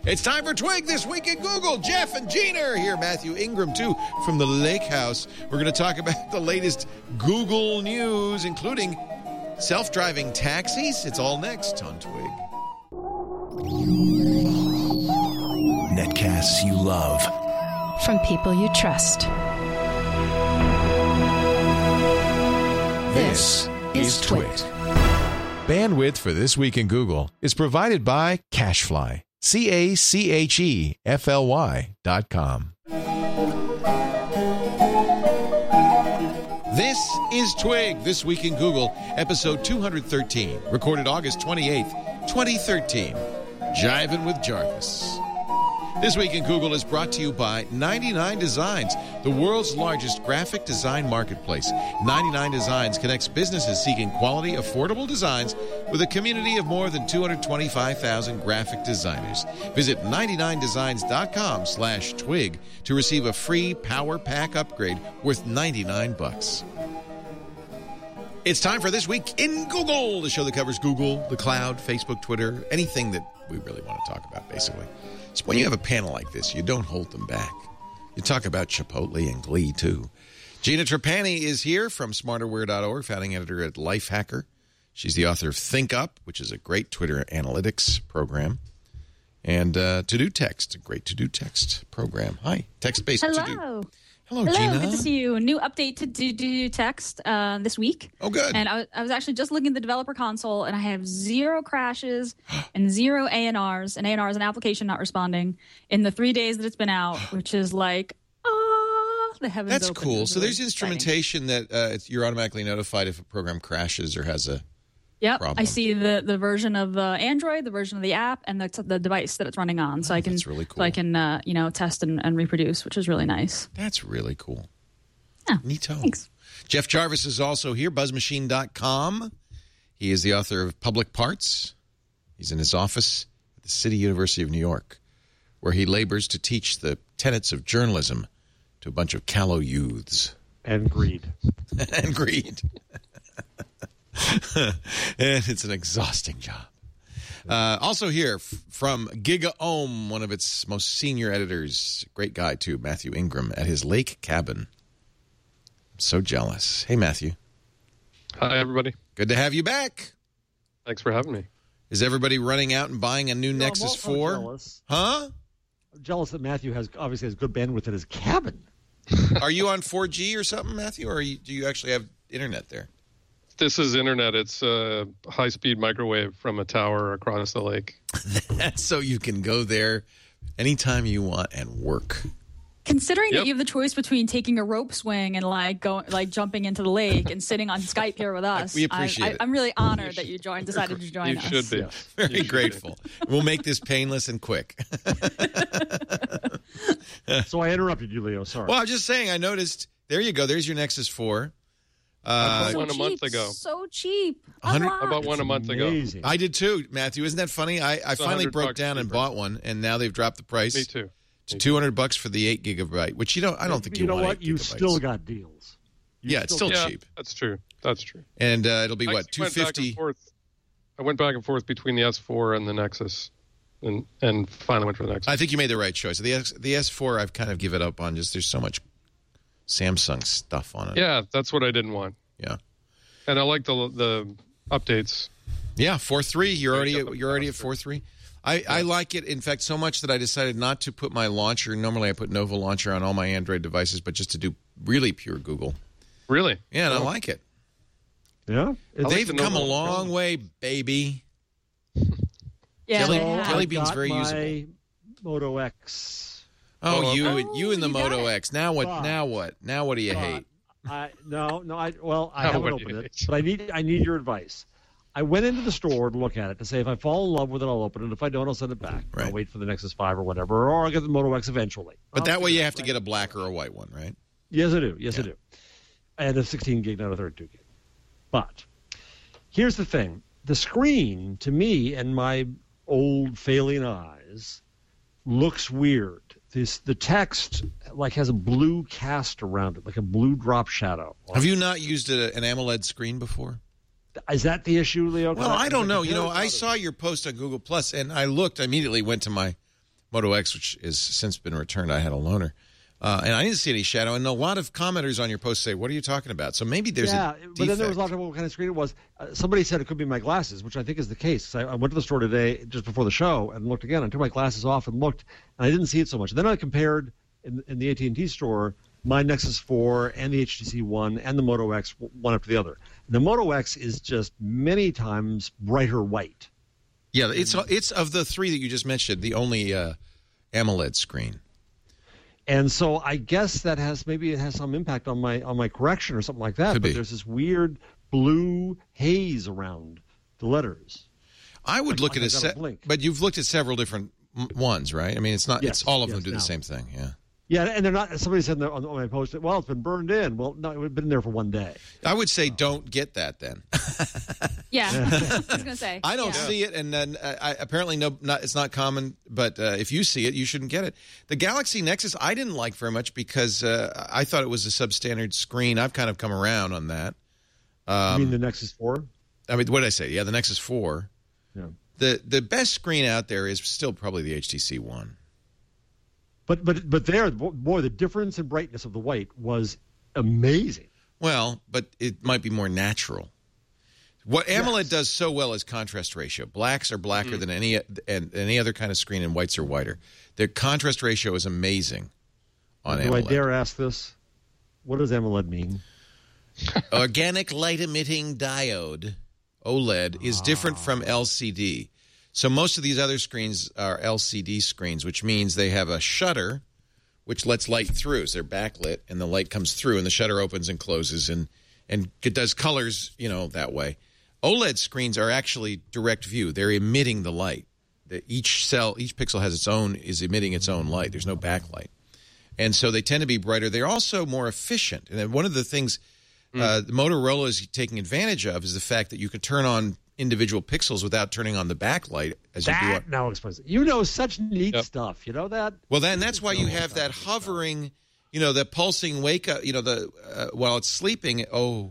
It's time for Twig This Week in Google. Jeff and Gina are here. Matthew Ingram, too, from the Lake House. We're going to talk about the latest Google news, including self-driving taxis. It's all next on Twig. Netcasts you love. From people you trust. This is Twig. Bandwidth for This Week in Google is provided by CacheFly. CacheFly.com. This is Twig, This Week in Google, episode 213, recorded August 28th, 2013. Jivin' with Jarvis. This Week in Google is brought to you by 99 Designs, the world's largest graphic design marketplace. 99 Designs connects businesses seeking quality, affordable designs with a community of more than 225,000 graphic designers. Visit 99designs.com/twig to receive a free Power Pack upgrade worth $99. It's time for This Week in Google, the show that covers Google, the cloud, Facebook, Twitter, anything that we really want to talk about, basically. So when you have a panel like this, you don't hold them back. You talk about Chipotle and Glee, too. Gina Trapani is here from smarterware.org, founding editor at Lifehacker. She's the author of Think Up, which is a great Twitter analytics program. And To Do Text, a great To Do Text program. Hi, text-based To Do. Hello, Gina. Good to see you. New update to Do Text this week. Oh, good. And I was actually just looking at the developer console, and I have 0 crashes and 0 ANRs. And ANR is an application not responding in the 3 days that it's been out, which is like, the heavens That's open. cool. It's So really there's instrumentation that you're automatically notified if a program crashes or has a problem. I see the version of Android, the version of the app, and the device that it's running on. So I can, that's really cool. So I can test and reproduce, which is really nice. That's really cool. Yeah. Neato. Thanks. Jeff Jarvis is also here, buzzmachine.com. He is the author of Public Parts. He's in his office at the City University of New York, where he labors to teach the tenets of journalism to a bunch of callow youths. And greed. And greed. And it's an exhausting job. Also here from GigaOM, one of its most senior editors, great guy too, Matthew Ingram, at his lake cabin. I'm so jealous. Hey, Matthew. Hi, everybody. Good to have you back. Thanks for having me. Is everybody running out and buying a new Nexus 4? Jealous. Huh? I'm jealous that Matthew obviously has good bandwidth at his cabin. Are you on 4G or something, Matthew, or do you actually have internet there? This is internet. It's a high-speed microwave from a tower across the lake. That's so you can go there anytime you want and work. Considering that you have the choice between taking a rope swing and jumping into the lake and sitting on Skype here with us, we appreciate it. I'm really honored that you decided to join us. You should be. Very grateful. We'll make this painless and quick. So I interrupted you, Leo. Sorry. Well, I'm just saying, I noticed. There you go. There's your Nexus 4. I bought one a month ago. So cheap. I bought one a month ago. I did too, Matthew. Isn't that funny? I finally broke down and bought one, and now they've dropped the price. Me too. To $200 for the 8 gigabyte, which I don't think you want. You know what? 8 You gigabytes. still got deals. It's still cheap. That's true. That's true. And it'll be what, $250? $250? I went back and forth between the S4 and the Nexus, and finally went for the Nexus. I think you made the right choice. The S4, I've kind of given up on. Just there's so much Samsung stuff on it. Yeah, that's what I didn't want. Yeah. And I like the updates. Yeah, 4.3. You're already at 4.3. I like it, in fact, so much that I decided not to put my launcher. Normally I put Nova Launcher on all my Android devices, but just to do really pure Google. Really? Yeah, and I like it. Yeah? They've come a long way, baby. Yeah, Jelly Bean's very my usable. Moto X. Oh, you and the you Moto got it. X. Now what? Now what? Now what do you hate? I haven't opened it, hate? but I need your advice. I went into the store to look at it to say if I fall in love with it, I'll open it. If I don't, I'll send it back. Right. I'll wait for the Nexus 5 or whatever, or I'll get the Moto X eventually. But that way you have to get a black or a white one, right? Yes, I do. Yes, I do. And a 16 gig, not a 32 gig. But here's the thing. The screen, to me and my old failing eyes, looks weird. The text has a blue cast around it, like a blue drop shadow. Have you not used an AMOLED screen before? Is that the issue, Leo? Well, I don't know. I saw your post on Google Plus, and I immediately went to my Moto X, which has since been returned. I had a loaner. And I didn't see any shadow. And a lot of commenters on your post say, what are you talking about? So maybe there's a defect. But then there was a lot of what kind of screen it was. Somebody said it could be my glasses, which I think is the case. I went to the store today just before the show and looked again. I took my glasses off and looked, and I didn't see it so much. And then I compared in the AT&T store my Nexus 4 and the HTC One and the Moto X, one after the other. The Moto X is just many times brighter white. Yeah, it's of the three that you just mentioned, the only AMOLED screen. And so I guess that maybe it has some impact on my correction or something like that. But there's this weird blue haze around the letters. I would look at it, but you've looked at several different ones, right? I mean, it's not. Yes, it's all of them do the same thing. Yeah. Yeah, and they're not. Somebody said on my post, well, it's been burned in. Well, no, it's been there for one day. I would say don't get that then. Yeah, I was going to say. I don't see it, and then apparently it's not common. But if you see it, you shouldn't get it. The Galaxy Nexus, I didn't like very much because I thought it was a substandard screen. I've kind of come around on that. You mean the Nexus 4? I mean, what did I say? Yeah, the Nexus 4. Yeah. The best screen out there is still probably the HTC One. But there, boy, the difference in brightness of the white was amazing. Well, but it might be more natural. What AMOLED does so well is contrast ratio. Blacks are blacker than any other kind of screen, and whites are whiter. The contrast ratio is amazing on AMOLED. Do I dare ask this? What does AMOLED mean? Organic light emitting diode, OLED, is different from LCD. So most of these other screens are LCD screens, which means they have a shutter which lets light through. So they're backlit, and the light comes through, and the shutter opens and closes, and it does colors, that way. OLED screens are actually direct view. They're emitting the light. Each pixel is emitting its own light. There's no backlight. And so they tend to be brighter. They're also more efficient. And then one of the things Motorola is taking advantage of is the fact that you can turn on individual pixels without turning on the backlight as you do. That now explains it. You know such neat stuff. You know that? Well, then that's why you have that hovering, the pulsing wake up, while it's sleeping.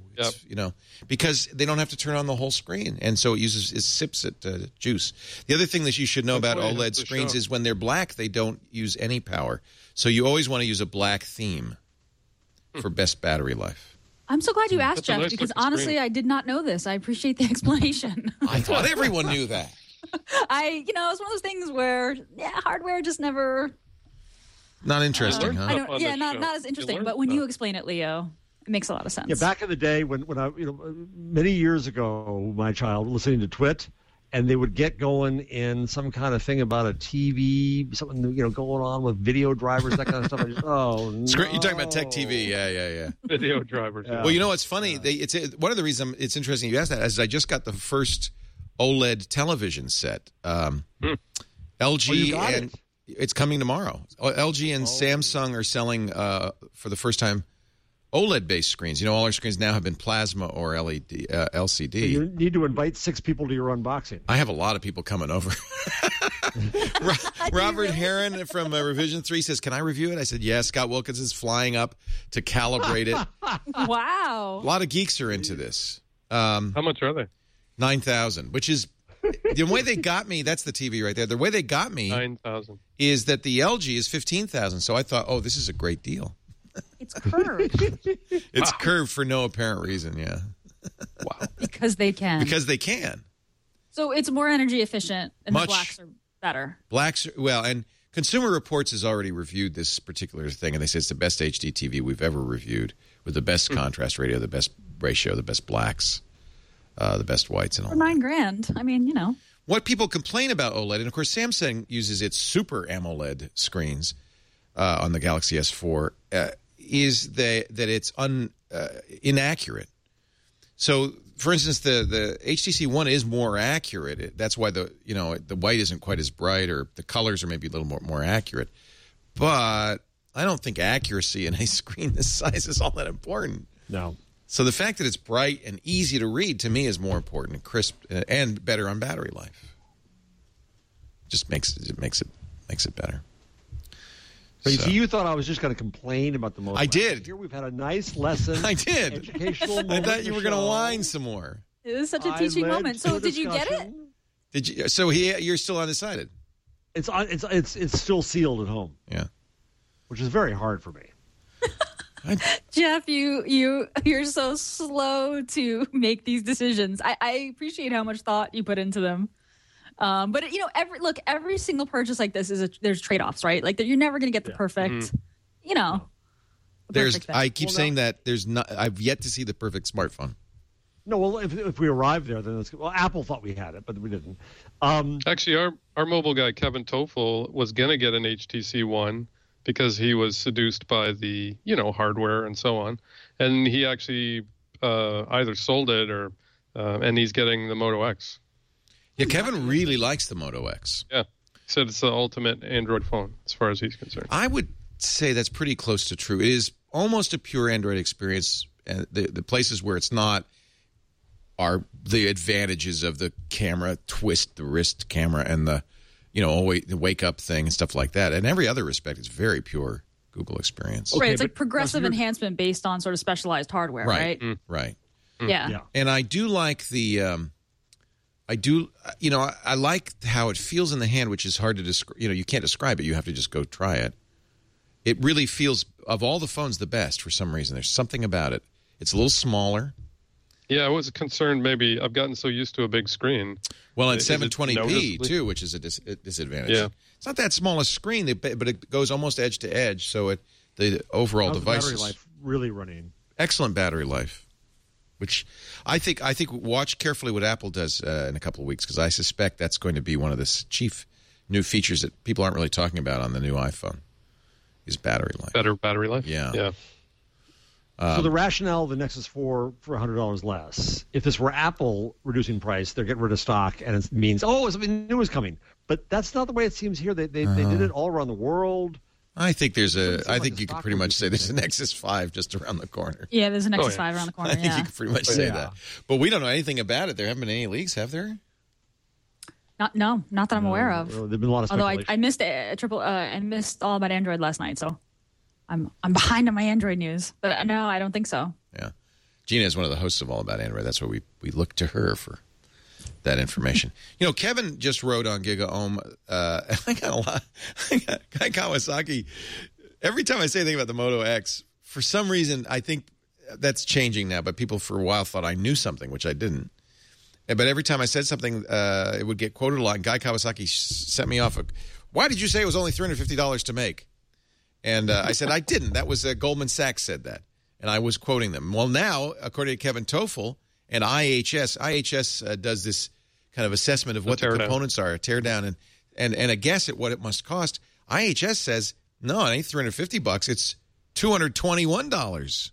Because they don't have to turn on the whole screen, and so it sips it juice. The other thing that you should know about OLED screens is when they're black, they don't use any power. So you always want to use a black theme for best battery life. I'm so glad you asked, Jeff, because honestly, I did not know this. I appreciate the explanation. I thought everyone knew that. It's one of those things where, hardware just never... Not interesting, huh? Not as interesting. But when you explain it, Leo, it makes a lot of sense. Yeah, back in the day when I, many years ago, my child listening to Twit, and they would get going in some kind of thing about a TV, something going on with video drivers, that kind of stuff. I just, You're talking about Tech TV, yeah. Video drivers. Yeah. Well, you know what's funny? It's one of the reasons it's interesting you asked that is I just got the first OLED television set. LG and it's coming tomorrow. LG and Samsung are selling for the first time OLED-based screens. All our screens now have been plasma or LCD. So you need to invite 6 people to your unboxing. I have a lot of people coming over. Robert Heron from Revision 3 says, can I review it? I said, yes. Scott Wilkins is flying up to calibrate it. Wow. A lot of geeks are into this. How much are they? $9,000, which is the way they got me. That's the TV right there. The way they got me $9,000 is that the LG is $15,000. So I thought, this is a great deal. It's curved. It's curved for no apparent reason, yeah. Wow. Because they can. Because they can. So it's more energy efficient, and the blacks are better. And Consumer Reports has already reviewed this particular thing, and they say it's the best HD TV we've ever reviewed, with the best contrast ratio, the best ratio, the best blacks, the best whites, and all. For $9,000, I mean, What people complain about OLED, and of course Samsung uses its Super AMOLED screens on the Galaxy S4, is that it's inaccurate. So, for instance, the HTC One is more accurate. That's why the white isn't quite as bright, or the colors are maybe a little more accurate. But I don't think accuracy in a screen this size is all that important. No. So the fact that it's bright and easy to read to me is more important, and crisp, and better on battery life. Just makes it better. So you thought I was just going to complain about the most. I did. Here we've had a nice lesson. I did. Educational moment. I thought you were going to whine some more. It was such a teaching moment. So did you get it? Did you? So you're still undecided. It's still sealed at home. Yeah. Which is very hard for me. Jeff, you're so slow to make these decisions. I appreciate how much thought you put into them. But every single purchase like this there's trade-offs, right? Like you're never going to get the perfect, I keep saying that I've yet to see the perfect smartphone. No, well, if we arrive there, then Apple thought we had it, but we didn't. Actually, our mobile guy Kevin Toffel was gonna get an HTC One because he was seduced by the hardware and so on, and he actually either sold it or and he's getting the Moto X. Yeah, Kevin really likes the Moto X. Yeah, he said it's the ultimate Android phone as far as he's concerned. I would say that's pretty close to true. It is almost a pure Android experience, and the places where it's not are the advantages of the camera, twist the wrist camera, and the the wake up thing and stuff like that. In every other respect, it's very pure Google experience. Right, it's like progressive enhancement based on sort of specialized hardware, right? Right. Yeah. And I do like I like how it feels in the hand, which is hard to describe. You can't describe it. You have to just go try it. It really feels, of all the phones, the best for some reason. There's something about it. It's a little smaller. Yeah, I was concerned maybe I've gotten so used to a big screen. Well, and 720p, too, which is a disadvantage. Yeah. It's not that small a screen, but it goes almost edge to edge, so the overall device battery life really running. Excellent battery life, which I think watch carefully what Apple does in a couple of weeks, because I suspect that's going to be one of the chief new features that people aren't really talking about on the new iPhone is battery life. Better battery life? Yeah. So the rationale of the Nexus 4 for $100 less, if this were Apple reducing price, they're getting rid of stock, and it means, something new is coming. But that's not the way it seems here. They did it all around the world. I think you could pretty much say there's a Nexus 5 just around the corner. Yeah, there's a Nexus 5 around the corner. I think you could pretty much say that. But we don't know anything about it. There haven't been any leaks, have there? Not that I'm aware of. There've been a lot of speculation. Although I missed all about Android last night, so I'm behind on my Android news. But no, I don't think so. Yeah, Gina is one of the hosts of All About Android. That's why we look to her for that information. Kevin just wrote on GigaOM. I got a lot. Guy Kawasaki. Every time I say anything about the Moto X, for some reason I think that's changing now. But people for a while thought I knew something, which I didn't. But every time I said something, it would get quoted a lot. And Guy Kawasaki sent me off. Why did you say it was only $350 to make? And I said, I didn't. That was Goldman Sachs said that. And I was quoting them. Well, now, according to Kevin Toffel and IHS does this kind of assessment of what the components are, a teardown, and a guess at what it must cost. IHS says, no, it ain't $350. It's $221.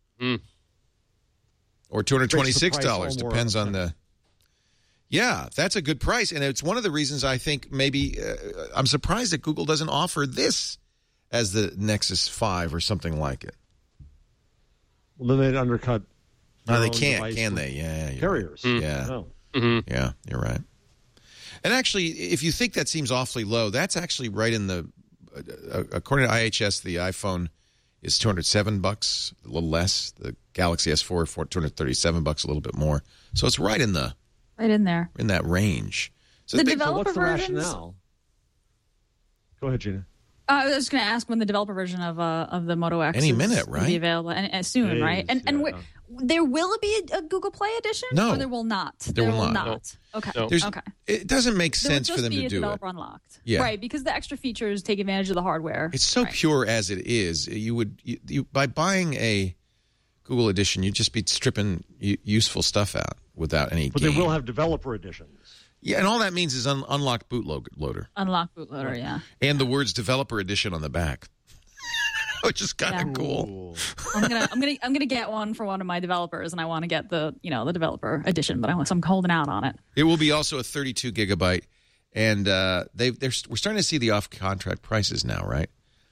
Or $226. Depends on the... Yeah, that's a good price. And it's one of the reasons I think maybe I'm surprised that Google doesn't offer this as the Nexus 5 or something like it. Well, then they'd undercut. No, they can't, can they? Yeah, carriers. Right. Yeah, no. Yeah, you're right. And actually, if you think that seems awfully low, that's actually right in the. According to IHS, the iPhone is $207, a little less. The Galaxy S4 for $237, a little bit more. So it's right in there, in that range. So the developer what's the versions. rationale? Go ahead, Gina. I was going to ask when the developer version of the Moto X any minute, right? Will be available and soon, right? And there will be a Google Play edition? No, or there will not. There will not. No. Okay. No. Okay. It doesn't make sense for them to do it. Developer unlocked. Yeah. Right, because the extra features take advantage of the hardware. It's so pure as it is. You by buying a Google edition, you'd just be stripping useful stuff out without any. But game. they will have developer editions. Yeah, and all that means is unlocked bootloader. Unlocked bootloader, yeah. And the words developer edition on the back. Which is kind of cool. I'm gonna get one for one of my developers, and I want to get the developer edition, but I'm holding out on it. It will be also a 32 gigabyte, and we're starting to see the off contract prices now, right?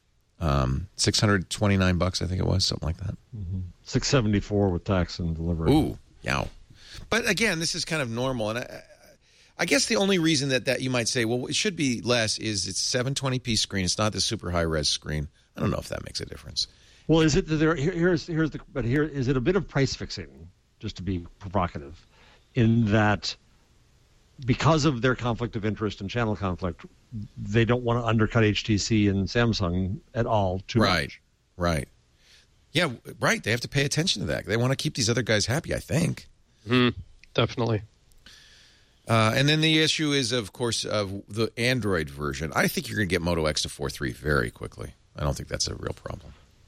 $629, I think it was, something like that. $674 with tax and delivery. Ooh, yeah. But again, this is kind of normal, and I guess the only reason that you might say, well, it should be less is it's 720p screen. It's not the super high res screen. I don't know if that makes a difference. Well, is it that is it a bit of price fixing, just to be provocative, in that because of their conflict of interest and channel conflict, they don't want to undercut HTC and Samsung at all too much. Right. Yeah, right. They have to pay attention to that. They want to keep these other guys happy, I think. Definitely. And then the issue is, of course, of the Android version. I think you're going to get Moto X to 4.3 very quickly. I don't think that's a real problem.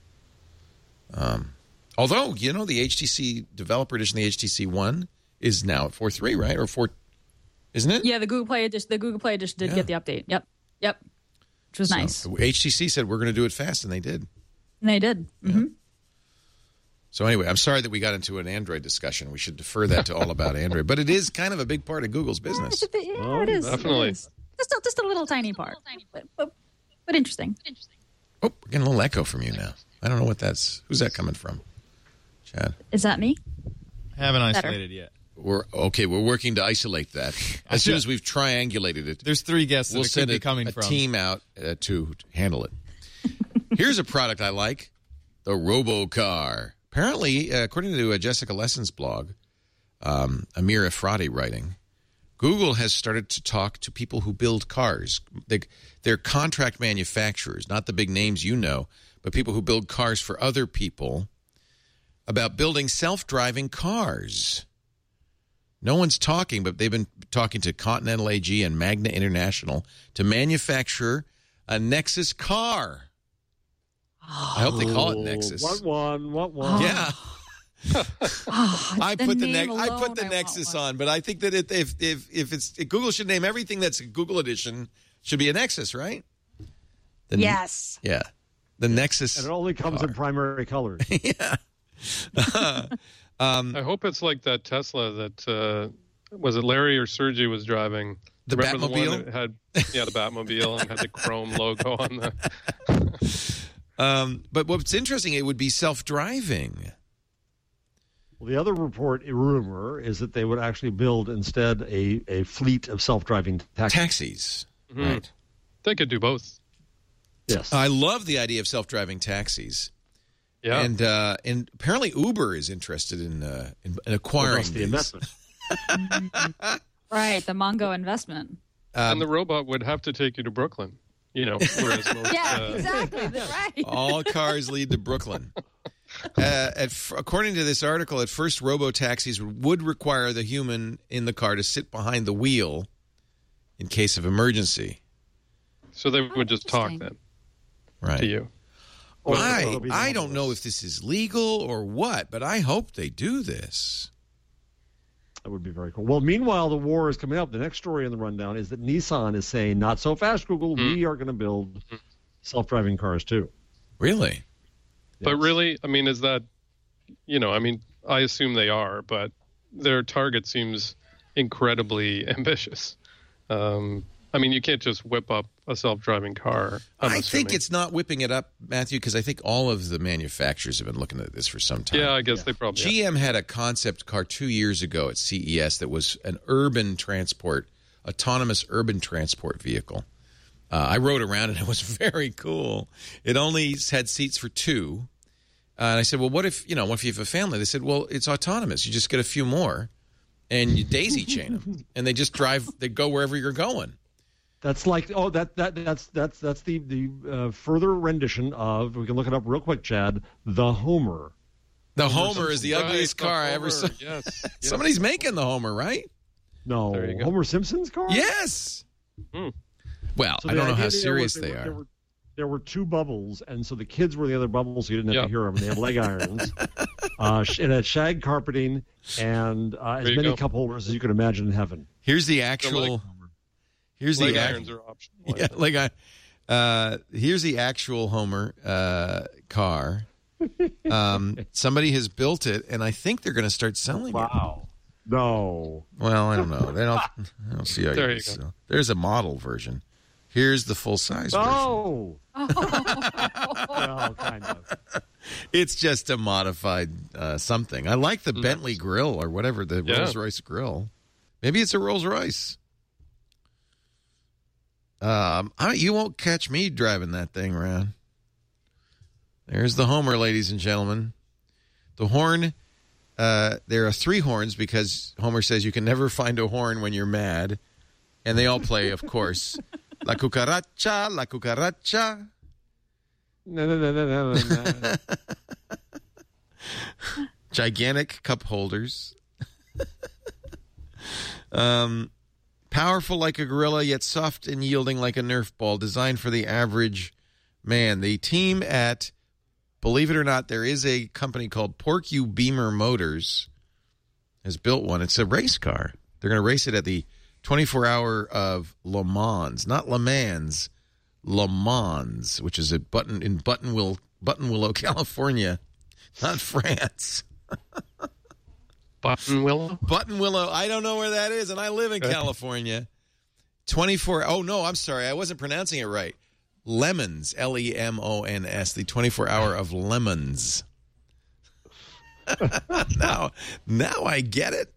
Although, the HTC Developer Edition, the HTC One, is now at 4.3, right? Or 4, isn't it? Yeah, the Google Play Edition did get the update. Yep. Which was nice. HTC said we're going to do it fast, and they did. And they did. Mm-hmm. So anyway, I'm sorry that we got into an Android discussion. We should defer that to All About Android. But it is kind of a big part of Google's business. Yeah, it is. Definitely. It is. Just a little tiny part. But interesting. Oh, we're getting a little echo from you now. I don't know what that's. Who's that coming from? Chad? Is that me? I haven't isolated yet. We're working to isolate that. As soon as we've triangulated it. There's 3 guests that We'll it could send be coming from. a team out to handle it. Here's a product I like, the RoboCar. Apparently, according to Jessica Lesson's blog, Amir Efrati writing, Google has started to talk to people who build cars. They're contract manufacturers, not the big names you know, but people who build cars for other people, about building self-driving cars. No one's talking, but they've been talking to Continental AG and Magna International to manufacture a Nexus car. I hope they call it Nexus. What one? Yeah. I put the I Nexus want one. on, but I think that if Google should name everything that's a Google edition should be a Nexus, right? Yes. Yeah. The Nexus. And it only comes in primary colors. Yeah. I hope it's like that Tesla that was it Larry or Sergey was driving. The Remember Batmobile? The one that had, the Batmobile and had the chrome logo on the. But what's interesting, it would be self-driving. Well, the other rumor is that they would actually build instead a fleet of self-driving taxis. Right. They could do both. Yes. I love the idea of self-driving taxis. Yeah. And apparently Uber is interested in acquiring the these. investment. Right, the Mongo investment. And the robot would have to take you to Brooklyn. Whereas most, Exactly. Right. All cars lead to Brooklyn. According to this article, at first, robo-taxis would require the human in the car to sit behind the wheel in case of emergency. So they would just talk then Right. to you. I don't know if this is legal or what, but I hope they do this. That would be very cool. Well, meanwhile, the war is coming up. The next story in the rundown is that Nissan is saying, not so fast, Google. We are going to build self-driving cars, too. Really? But really, I mean, is that, I assume they are, but their target seems incredibly ambitious. You can't just whip up a self-driving car. I think it's not whipping it up, Matthew, because I think all of the manufacturers have been looking at this for some time. Yeah, I guess they probably have. GM had a concept car 2 years ago at CES that was an autonomous urban transport vehicle. I rode around and it was very cool. It only had seats for 2. And I said, well, what if you have a family? They said, well, it's autonomous. You just get a few more and you daisy chain them. And they just drive, they go wherever you're going. That's like that's the further rendition of, we can look it up real quick, Chad, the Homer. The Homer is the ugliest car I ever saw. Yes. Somebody's making the Homer, right? No, There you go. Homer Simpson's car? Yes. Well, So I the don't know idea how there serious was they are. There were 2 bubbles, and so the kids were the other bubbles, so you didn't have to hear them. They have leg irons. It had shag carpeting and as you many go. cup holders as you could imagine in heaven. Here's the actual. Here's Leg the irons are optional. Yeah, here's the actual Homer car. Somebody has built it, and I think they're going to start selling it. Wow. No. Well, I don't know. I don't see how There you you go. sell. There's a model version. Here's the full size version. Oh. Well, kind of. It's just a modified something. I like the Bentley grill or whatever, the Yeah. Rolls Royce grill. Maybe it's a Rolls Royce. You won't catch me driving that thing around. There's the Homer, ladies and gentlemen. The horn, there are 3 horns because Homer says you can never find a horn when you're mad. And they all play, of course, La cucaracha, la cucaracha. No. Gigantic cup holders. Powerful like a gorilla, yet soft and yielding like a Nerf ball, designed for the average man. The team at, believe it or not, there is a company called Porcu Beamer Motors has built one. It's a race car. They're going to race it at the 24-hour of Le Mans, not Le Mans, Le Mans, which is at Buttonwillow, California, not France. Buttonwillow. I don't know where that is, and I live in California. 24. Oh, no, I'm sorry. I wasn't pronouncing it right. Lemons, Lemons, the 24-hour of Lemons. Now I get it.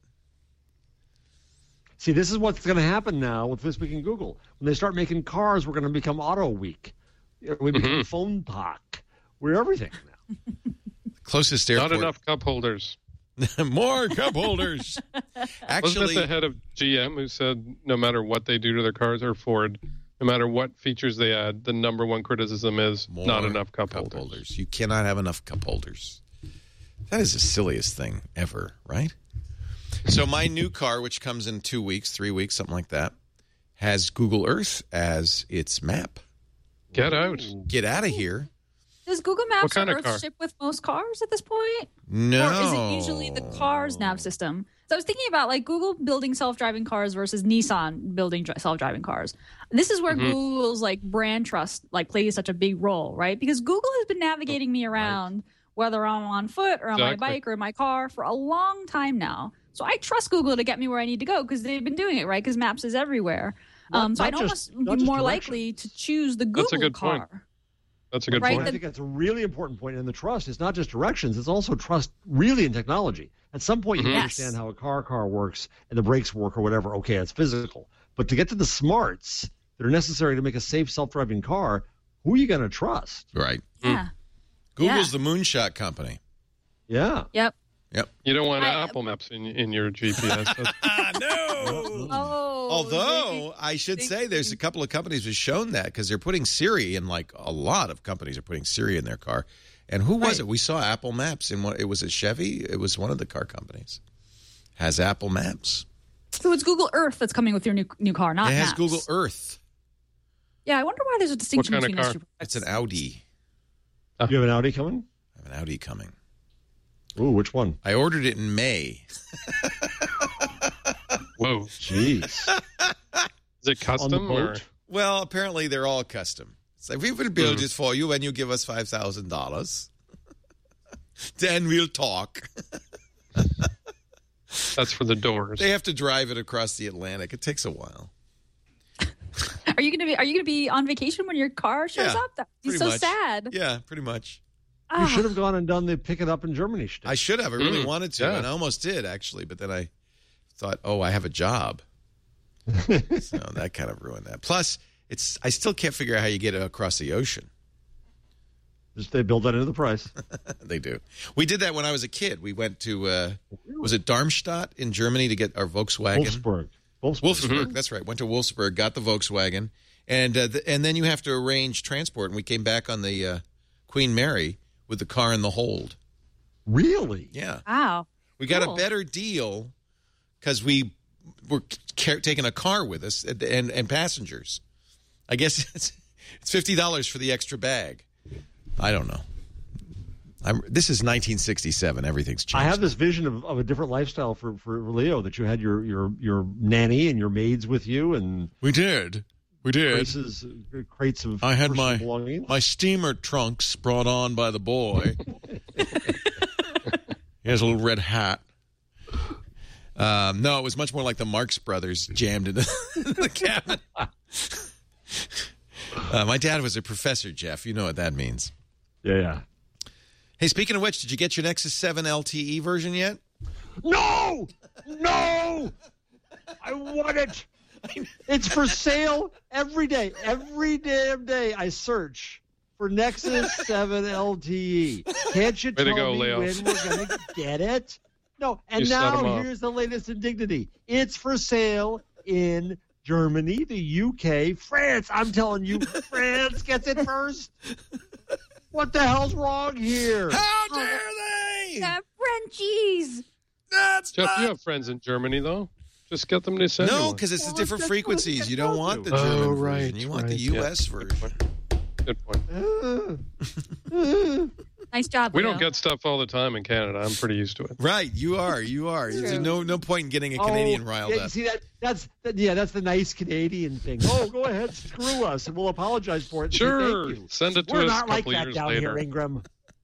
See, this is what's going to happen now with This Week in Google. When they start making cars, we're going to become Auto Week. We become Phone Talk. We're everything now. Closest airport. Not enough cup holders. More cup holders. Actually, wasn't it the head of GM who said no matter what they do to their cars, or Ford, no matter what features they add, the number one criticism is not enough cup holders. You cannot have enough cup holders. That is the silliest thing ever, right? So my new car, which comes in 2 weeks, 3 weeks, something like that, has Google Earth as its map. Get out. Get out of here. Does Google Maps What kind or of car? Earth ship with most cars at this point? No. Or is it usually the car's nav system? So I was thinking about like Google building self-driving cars versus Nissan building self-driving cars. This is where Google's like brand trust like plays such a big role, right? Because Google has been navigating me around whether I'm on foot or on my bike or in my car for a long time now. So I trust Google to get me where I need to go because they've been doing it, right? Because Maps is everywhere. So I'd almost be more likely to choose the Google car. Point. That's a good point. I think that's a really important point. And the trust is not just directions; it's also trust, really, in technology. At some point, you understand how a car works and the brakes work or whatever. Okay, it's physical. But to get to the smarts that are necessary to make a safe, self-driving car, who are you going to trust? Right. Yeah. Google's the moonshot company. Yeah. Yep. You don't want Apple Maps in your GPS. No. Although I should say there's a couple of companies who've shown that because they're putting Siri in, like a lot of companies are putting Siri in their car. And who was it? We saw Apple Maps in it was a Chevy. It was one of the car companies. Has Apple Maps. So it's Google Earth that's coming with your new car, not It has Maps. Google Earth. Yeah, I wonder why there's a distinction What kind between of those two. It's an Audi. You have an Audi coming? I have an Audi coming. Ooh, which one? I ordered it in May. Whoa. Jeez. Is it custom or? Well, apparently they're all custom. It's like, we will build it for you when you give us $5,000. Then we'll talk. That's for the doors. They have to drive it across the Atlantic. It takes a while. Are you gonna be on vacation when your car shows up? That'd be so sad. Yeah, pretty much. You should have gone and done the pick it up in Germany shtick. I should have. I really wanted to, and I almost did, actually. But then I thought, I have a job. So that kind of ruined that. Plus, I still can't figure out how you get it across the ocean. Just they build that into the price. They do. We did that when I was a kid. We went to, was it Darmstadt in Germany to get our Volkswagen? Wolfsburg, that's right. Went to Wolfsburg, got the Volkswagen, and then you have to arrange transport. And we came back on the Queen Mary with the car in the hold. Really? Yeah. Wow. We got a better deal because we were taking a car with us and passengers. I guess it's $50 for the extra bag. I don't know. This is 1967. Everything's changed. I have this vision of a different lifestyle for Leo, that you had your nanny and your maids with you, and we did. Crates of I had belongings. my steamer trunks brought on by the boy. He has a little red hat. No, it was much more like the Marx Brothers jammed into the cabin. My dad was a professor, Jeff. You know what that means. Yeah. Hey, speaking of which, did you get your Nexus 7 LTE version yet? No! I want it. It's for sale every day. Every damn day I search for Nexus 7 LTE. Can't you tell me Leo. when we're going to get it? No, and You set 'em now up. here's the latest indignity. It's for sale in Germany, the UK, France. I'm telling you, France gets it first. What the hell's wrong here? How dare they? The Frenchies. That's Jeff, not... you have friends in Germany, though. Just get them to send you No, one. because it's the Well, different that's frequencies. what You don't it's want the supposed German Oh, version. right, You want the right, U.S. yeah. version. Good point. Nice job. We Leo. don't get stuff all the time in Canada. I'm pretty used to it. Right, you are. There's True. no point in getting a Canadian riled yeah, up. See that's the nice Canadian thing. Oh, go ahead, screw us, and we'll apologize for it. And say Sure. thank you. Send it to We're us a not like couple that years down later. here, Ingram.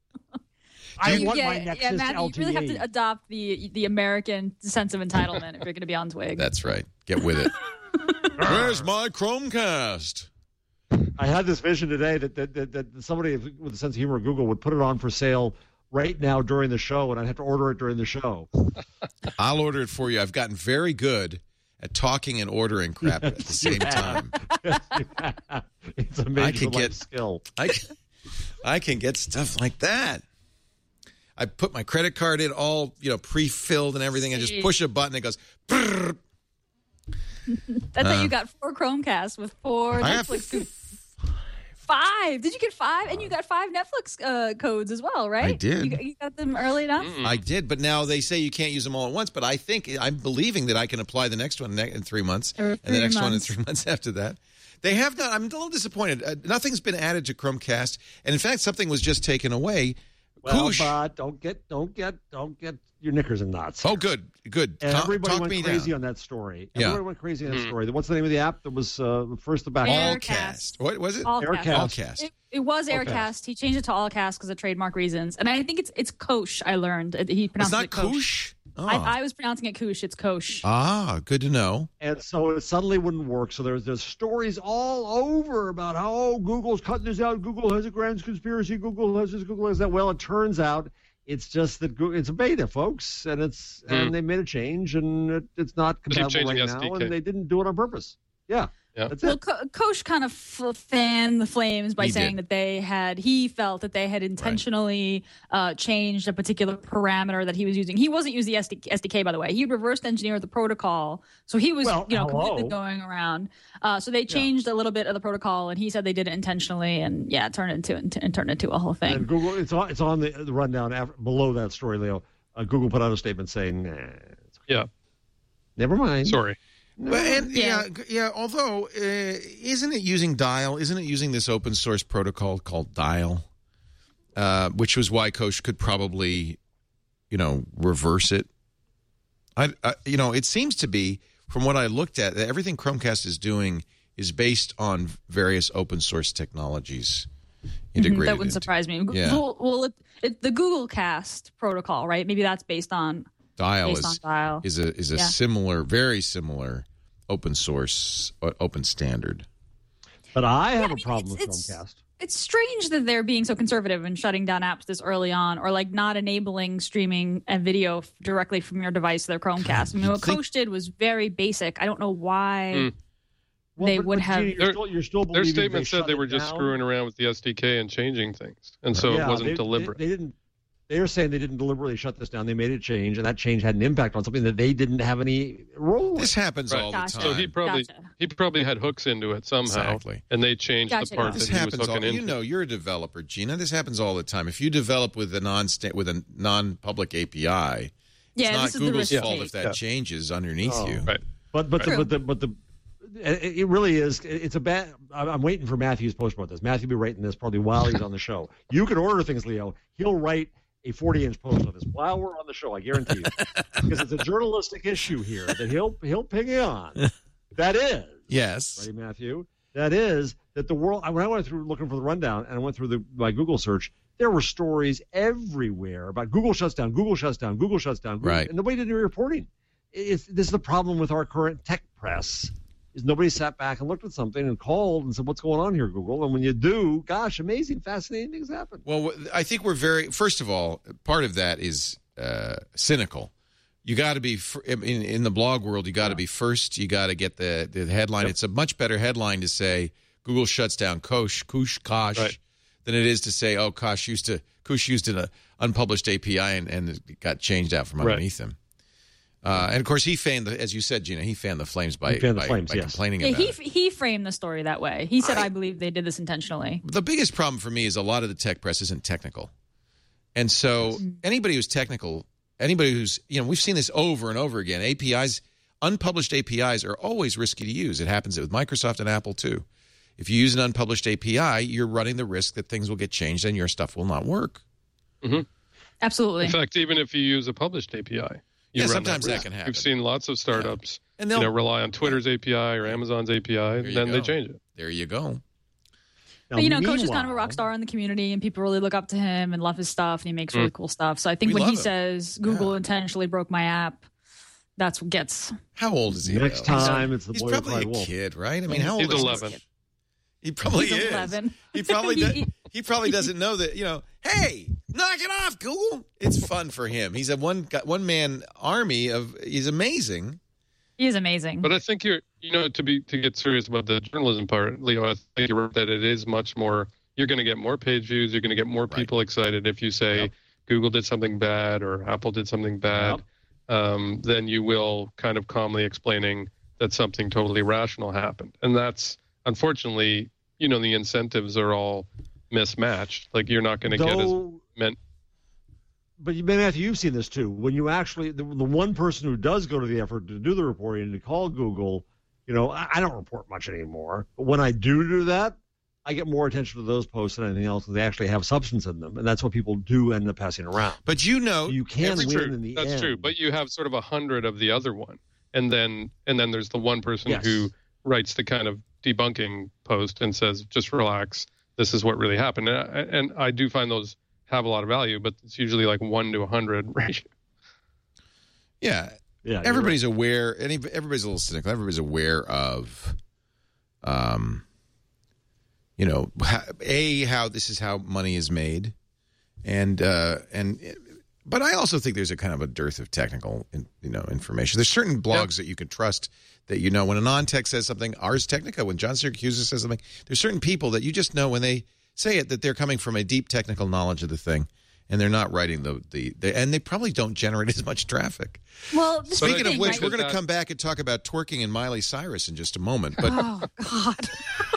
I want my Nexus Matt, LTE. you really have to adopt the American sense of entitlement if you're going to be on Twig. That's right. Get with it. Where's my Chromecast? I had this vision today that somebody with a sense of humor at Google would put it on for sale right now during the show, and I'd have to order it during the show. I'll order it for you. I've gotten very good at talking and ordering crap at the same time. It's a major life skill. I can get stuff like that. I put my credit card in all, pre-filled and everything, and just push a button. It goes. Brrr. That's how you got 4 Chromecasts with 4 I have Netflix. 5. Did you get 5? And you got 5 Netflix codes as well, right? I did. You got them early enough? I did, but now they say you can't use them all at once. But I'm believing that I can apply the next one in 3 months, and the next one in 3 months after that. They have not. I'm a little disappointed. Nothing's been added to Chromecast, and in fact, something was just taken away. Well, Koosh. but don't get your knickers in knots. Oh, good. And everybody Talk went me crazy down. on that story. Yeah. Everybody went crazy on that story. What's the name of the app that was first the back? Allcast. What was it? Allcast. It was Allcast. Aircast. He changed it to Allcast because of trademark reasons. And I think it's Kosh, I learned. He It's pronounced not it Kosh. Koosh? Oh. I was pronouncing it Koosh. It's Kosh. Good to know. And so it suddenly wouldn't work. So there's stories all over about how Google's cutting this out. Google has a grand conspiracy. Google has this. Google has that. Well, it turns out it's just that it's a beta, folks, and and they made a change, and it's not compatible right now, SDK. and they didn't do it on purpose. Yeah. That's Well, it. Kosh kind of fanned the flames by He saying did. that he felt that they had intentionally changed a particular parameter that he was using. He wasn't using the SDK, by the way. He reversed engineered the protocol, so he was completely going around. So they changed a little bit of the protocol, and he said they did it intentionally, and turned it into a whole thing. And Google, it's on the rundown below that story, Leo. Google put out a statement saying, "Nah, it's okay. Yeah. Never mind." Sorry. But although isn't it using Dial? Isn't it using this open source protocol called Dial? Which was why Kosh could probably, reverse it. It seems to be, from what I looked at, that everything Chromecast is doing is based on various open source technologies integrated. That wouldn't surprise me. Yeah. Well, the Google Cast protocol, right? Maybe that's based on Dial Dial. is a similar, very similar open source, open standard. But I have a problem with Chromecast. It's strange that they're being so conservative and shutting down apps this early on, or like not enabling streaming and video directly from your device to their Chromecast. I mean, what Kosh did was very basic. I don't know why they would have. You're still Their believing statement said shut they it were just down? screwing around with the SDK and changing things, and so it wasn't deliberate. They didn't. They're saying they didn't deliberately shut this down. They made a change, and that change had an impact on something that they didn't have any role in. This happens all the time. So he probably had hooks into it somehow, Exactly. and they changed the part This that he was happens all. hooking into. You're a developer, Gina. This happens all the time. If you develop with a non-public API, it's not Google's fault if that changes underneath you. Right. But it really is. It's a bad. I'm waiting for Matthew's post about this. Matthew will be writing this probably while he's on the show. You can order things, Leo. He'll write a 40-inch post on this while we're on the show. I guarantee you, because it's a journalistic issue here that he'll ping you on. That is yes, ready, Matthew. That is that the world. When I went through looking for the rundown and I went through my Google search, there were stories everywhere about Google shuts down, Google shuts down, Google shuts down, Google, right? And nobody did any reporting. This is the problem with our current tech press. Is nobody sat back and looked at something and called and said, "What's going on here, Google?" And when you do, gosh, amazing, fascinating things happen. Well, I think first of all, part of that is cynical. You got to be, in the blog world, you got to be first. You got to get the headline. Yep. It's a much better headline to say, Google shuts down Kosh, right, than it is to say, oh, Kosh used an unpublished API and it got changed out from underneath him. And of course, he fanned as you said, Gina, he fanned the flames by complaining about it. He framed the story that way. He said, I believe they did this intentionally. The biggest problem for me is a lot of the tech press isn't technical. And so anybody who's technical, anybody who's, we've seen this over and over again. APIs, unpublished APIs are always risky to use. It happens with Microsoft and Apple too. If you use an unpublished API, you're running the risk that things will get changed and your stuff will not work. Mm-hmm. Absolutely. In fact, even if you use a published API, sometimes that can happen. We've seen lots of startups rely on Twitter's API or Amazon's API, and then they change it. There you go. But, Coach is kind of a rock star in the community, and people really look up to him and love his stuff, and he makes really cool stuff. So I think when he says Google intentionally broke my app, that's what gets. How old is he? Next time, it's the boy He's probably wolf. Kid, right? I mean, how old is 11. He probably is. 11. He probably he probably doesn't know that, hey, knock it off, Google. It's fun for him. He's a one-man army he's amazing. He is amazing. But I think to get serious about the journalism part, Leo, I think you're right that it is much more, you're going to get more page views, you're going to get more people excited if you say Google did something bad or Apple did something bad, then you will kind of calmly explaining that something totally rational happened. And that's, unfortunately, the incentives are all mismatched. Like, you're not going to get as meant. But Matthew, you've seen this too. When you actually, the one person who does go to the effort to do the reporting and to call Google, I don't report much anymore. But when I do that, I get more attention to those posts than anything else because they actually have substance in them, and that's what people do end up passing around. But so you can win in the end. That's true. But you have sort of 100 of the other one, and then there's the one person who writes the kind of debunking post and says, "Just relax. This is what really happened." And I do find those have a lot of value, but it's usually like 1 to 100 ratio. Yeah. Everybody's aware, and everybody's a little cynical. Everybody's aware of, how this is how money is made, but I also think there's a kind of a dearth of technical, information. There's certain blogs that you can trust that when a non-tech says something, Ars Technica, when John Siracusa says something, there's certain people that you just know when they say it that they're coming from a deep technical knowledge of the thing, and they're not writing and they probably don't generate as much traffic. Well, speaking of which, we're going to come back and talk about twerking and Miley Cyrus in just a moment. But oh God.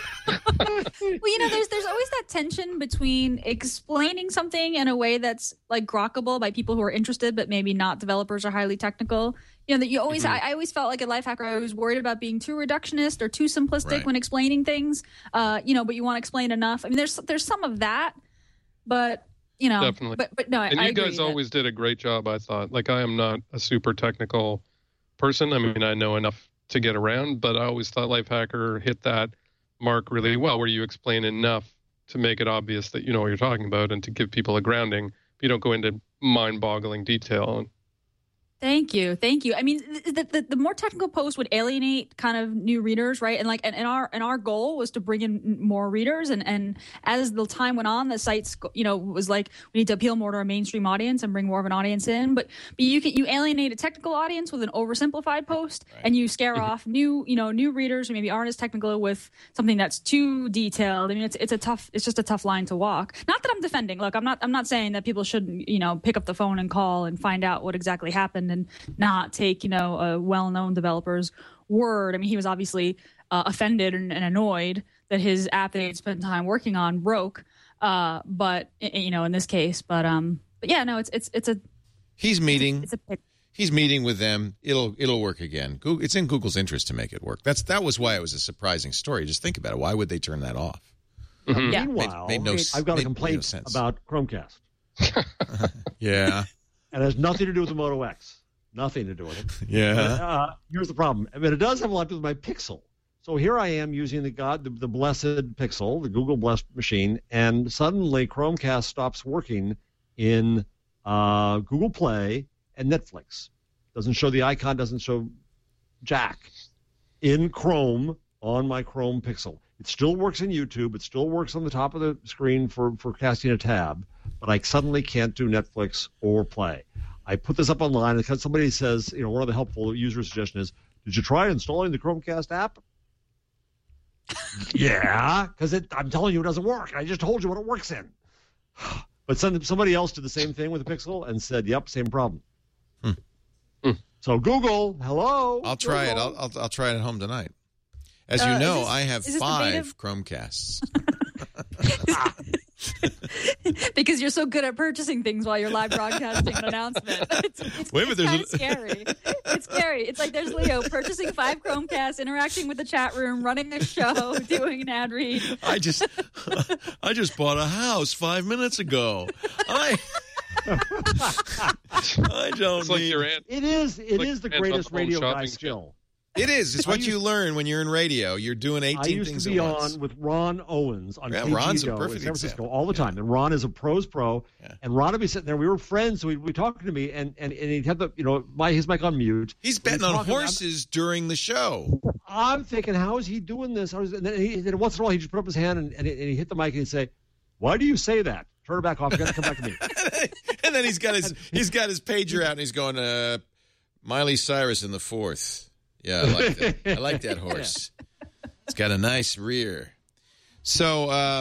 Well, there's always that tension between explaining something in a way that's like grokkable by people who are interested, but maybe not developers or highly technical. That you always, I always felt like a life hacker, I was worried about being too reductionist or too simplistic when explaining things. But you want to explain enough. I mean, there's some of that, but definitely. But no, and you guys always did a great job. I thought. Like, I am not a super technical person. I mean, I know enough to get around, but I always thought Lifehacker hit that mark really well, where you explain enough to make it obvious that you know what you're talking about and to give people a grounding. You don't go into mind-boggling detail. Thank you. I mean, the more technical posts would alienate kind of new readers, right? And our goal was to bring in more readers. And as the time went on, the sites, was like, we need to appeal more to a mainstream audience and bring more of an audience in. But you alienate a technical audience with an oversimplified post, and you scare off new readers who maybe aren't as technical with something that's too detailed. I mean, it's just a tough line to walk. Not that I'm defending. Look, I'm not saying that people shouldn't, pick up the phone and call and find out what exactly happened and not take, a well-known developer's word. I mean, he was obviously offended and annoyed that his app that he'd spent time working on broke. But in this case, but yeah, no, he's meeting with them. It'll work again. It's in Google's interest to make it work. That was why it was a surprising story. Just think about it. Why would they turn that off? Mm-hmm. Yeah. Meanwhile, I've got a complaint about Chromecast. Yeah. And it has nothing to do with the Moto X. Nothing to do with it. Yeah. Here's the problem. I mean, it does have a lot to do with my Pixel. So here I am using the blessed Pixel, the Google blessed machine, and suddenly Chromecast stops working in Google Play and Netflix. Doesn't show the icon, doesn't show Jack in Chrome on my Chrome Pixel. It still works in YouTube. It still works on the top of the screen for casting a tab, but I suddenly can't do Netflix or Play. I put this up online because somebody says, one of the helpful user suggestions is, did you try installing the Chromecast app? Yeah, because I'm telling you it doesn't work. I just told you what it works in. But somebody else did the same thing with the Pixel and said, yep, same problem. So Google, hello. I'll try it. Google. I'll try it at home tonight. As you know, I have is this 5 Chromecasts. Because you're so good at purchasing things while you're live broadcasting an announcement. It's Wait a minute, kind of scary. It's scary. It's like there's Leo purchasing 5 Chromecasts, interacting with the chat room, running a show, doing an ad read. I just bought a house 5 minutes ago. I don't It's like need. your aunt. It is the Hands greatest off home radio shopping guy shit. skill. It is. It's what you learn when you're in radio. You're doing 18 I used things to be at once. on with Ron Owens on Yeah, KGO Ron's a in perfect San Francisco example. all the time. And Ron is a pro's pro. Yeah. And Ron would be sitting there. We were friends, so he'd be talking to me, and he'd have his mic on mute. He's And betting on talking. horses during the show. I'm thinking, how is he doing this? And then once in a while, he'd just put up his hand and he hit the mic and he'd say, "Why do you say that? Turn it back off. You got to come back to me." And then he's got his pager out and he's going, Miley Cyrus in the 4th. Yeah, I like that. I like that horse. It's got a nice rear. So,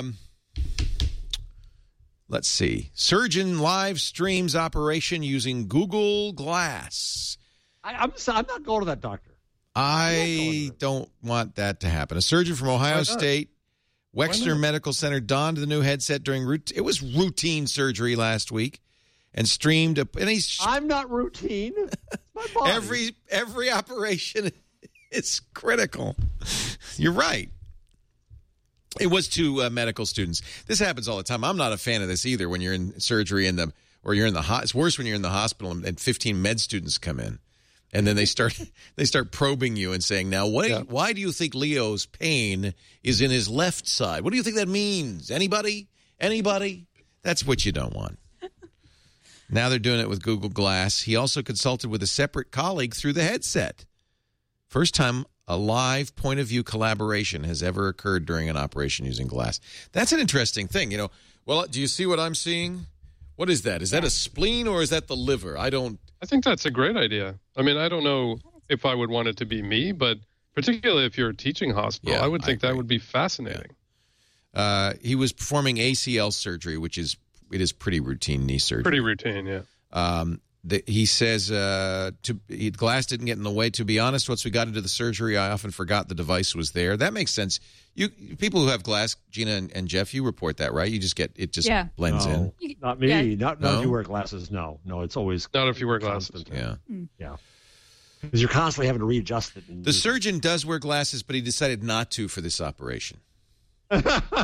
let's see. Surgeon live streams operation using Google Glass. I'm not going to that doctor. I don't want that to happen. A surgeon from Ohio State Wexner Medical Center donned the new headset during it was routine surgery last week, and streamed I'm not routine. It's my body. every operation is critical. You're right. It was to medical students. This happens all the time. I'm not a fan of this either. When you're in surgery or you're in the it's worse when you're in the hospital and 15 med students come in. And then they start probing you and saying, now, why do you think Leo's pain is in his left side? What do you think that means? Anybody? That's what you don't want. Now they're doing it with Google Glass. He also consulted with a separate colleague through the headset. First time a live point-of-view collaboration has ever occurred during an operation using Glass. That's an interesting thing. Well, do you see what I'm seeing? What is that? Is that a spleen or is that the liver? I think that's a great idea. I mean, I don't know if I would want it to be me, but particularly if you're a teaching hospital, I would think that would be fascinating. Yeah. He was performing ACL surgery, it is pretty routine knee surgery. Pretty routine, yeah. He says Glass didn't get in the way. To be honest, once we got into the surgery, I often forgot the device was there. That makes sense. People who have Glass, Gina and Jeff, you report that, right? You just get it just blends in. Not me. Yeah. Not if you wear glasses. No, it's always not if you wear glasses. Yeah. Because you're constantly having to readjust it. The surgeon does wear glasses, but he decided not to for this operation. No,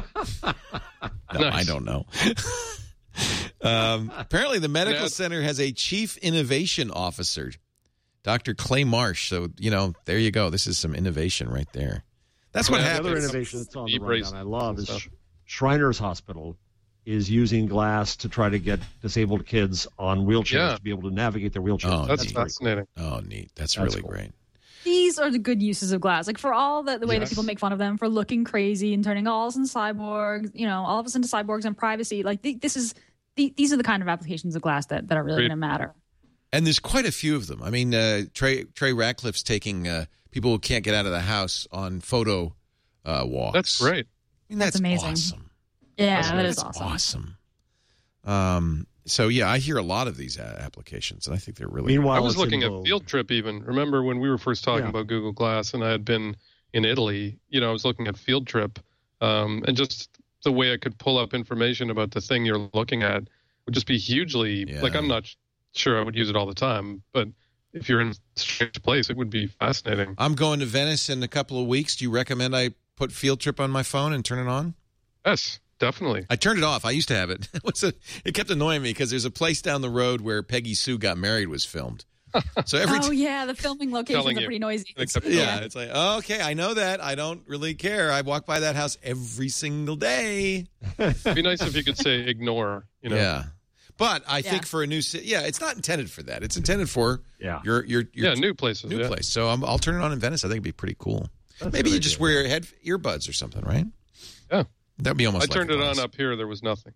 I don't know. Apparently, the medical center has a chief innovation officer, Dr. Clay Marsh. So, there you go. This is some innovation right there. That's what happens. Another innovation that's on the rundown I love is Shriners Hospital is using Glass to try to get disabled kids on wheelchairs to be able to navigate their wheelchairs. Oh, that's fascinating. Oh, neat. That's really cool. Great. These are the good uses of Glass. Like, for all the way that people make fun of them for looking crazy and turning all of us into cyborgs, all of us into cyborgs and privacy. Like, these are the kind of applications of Glass that are really going to matter. And there's quite a few of them. I mean, Trey Ratcliffe's taking people who can't get out of the house on photo walks. That's great. I mean, that's amazing. Awesome. Yeah, that is awesome. So, I hear a lot of these applications, and I think they're really Meanwhile, I was looking at Field Trip even. Remember when we were first talking about Google Glass and I had been in Italy, I was looking at Field Trip and just the way I could pull up information about the thing you're looking at would just be hugely, like, I'm not sure I would use it all the time, but if you're in a strange place, it would be fascinating. I'm going to Venice in a couple of weeks. Do you recommend I put Field Trip on my phone and turn it on? Yes. Definitely. I turned it off. I used to have it. It kept annoying me because there's a place down the road where Peggy Sue Got Married was filmed. So the filming locations are pretty noisy. It's like, okay, I know that. I don't really care. I walk by that house every single day. It'd be nice if you could say ignore. Yeah. But I think for a new it's not intended for that. It's intended for your new places. New place. So I'll turn it on in Venice. I think it'd be pretty cool. Maybe you just wear earbuds or something, right? Yeah. That'd be almost. I turned it on up here. There was nothing.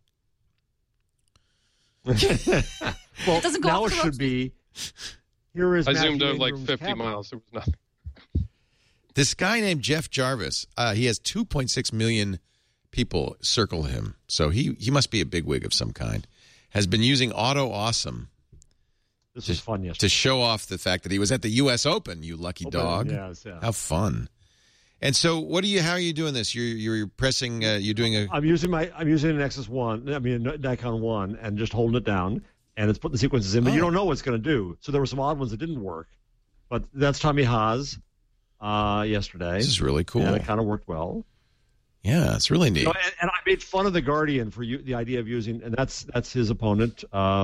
Well, now it should be. Here is. I zoomed out like 50 miles. There was nothing. This guy named Jeff Jarvis. He has 2.6 million people circle him, so he must be a bigwig of some kind. Has been using Auto Awesome. This was fun yesterday. To show off the fact that he was at the U.S. Open, you lucky dog. Yes, yeah. How fun. And so how are you doing this? You're pressing, you're doing a... I'm using an Nexus 1, Nikon 1, and just holding it down, and it's putting the sequences in, but you don't know what it's going to do. So there were some odd ones that didn't work. But that's Tommy Haas yesterday. This is really cool. And it kind of worked well. Yeah, it's really neat. And I made fun of the Guardian for the idea of using, and that's his opponent.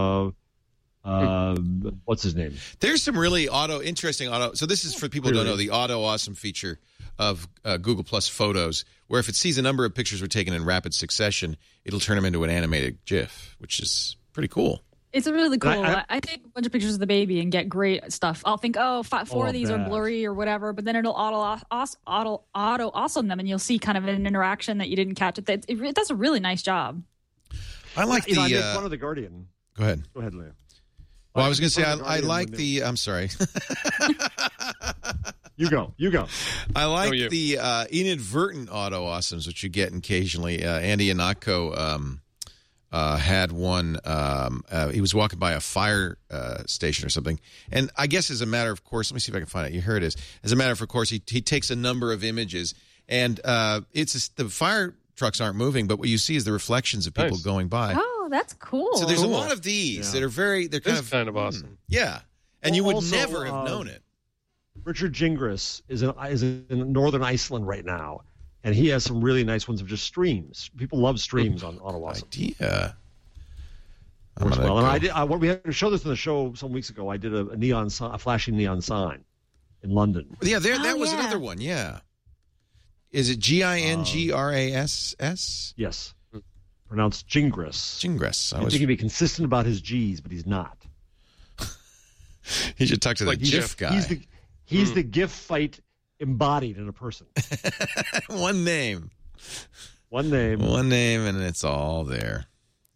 What's his name? There's some really interesting auto. So this is for people who don't know the Auto Awesome feature of Google Plus Photos, where if it sees a number of pictures were taken in rapid succession, it'll turn them into an animated GIF, which is pretty cool. It's really cool. I take a bunch of pictures of the baby and get great stuff. I'll think, four of these are blurry or whatever, but then it'll auto awesome them, and you'll see kind of an interaction that you didn't catch. It does a really nice job. I like I made fun of the Guardian. Go ahead, Leah. Well, I was going to say I like the. I'm sorry. You go. I like the inadvertent auto awesomes, which you get occasionally. Andy Ihnatko had one. He was walking by a fire station or something, and I guess as a matter of course, let me see if I can find it. Here it is. As a matter of course, he takes a number of images, and the fire trucks aren't moving, but what you see is the reflections of people going by. Oh, that's cool. So there's a lot of these that are they're kind of awesome. Yeah, and you would never have known it. Richard Gingras is in northern Iceland right now, and he has some really nice ones of just streams. People love streams on Auto Awesome. Idea. Works well. And we had to show this in the show some weeks ago. I did a flashing neon sign in London. Yeah, that was another one. Yeah. Is it Gingras? Yes. Pronounced Gingras. Gingras. I think he'd be consistent about his G's, but he's not. He should talk to the GIF guy. He's the GIF fight embodied in a person. One name, and it's all there.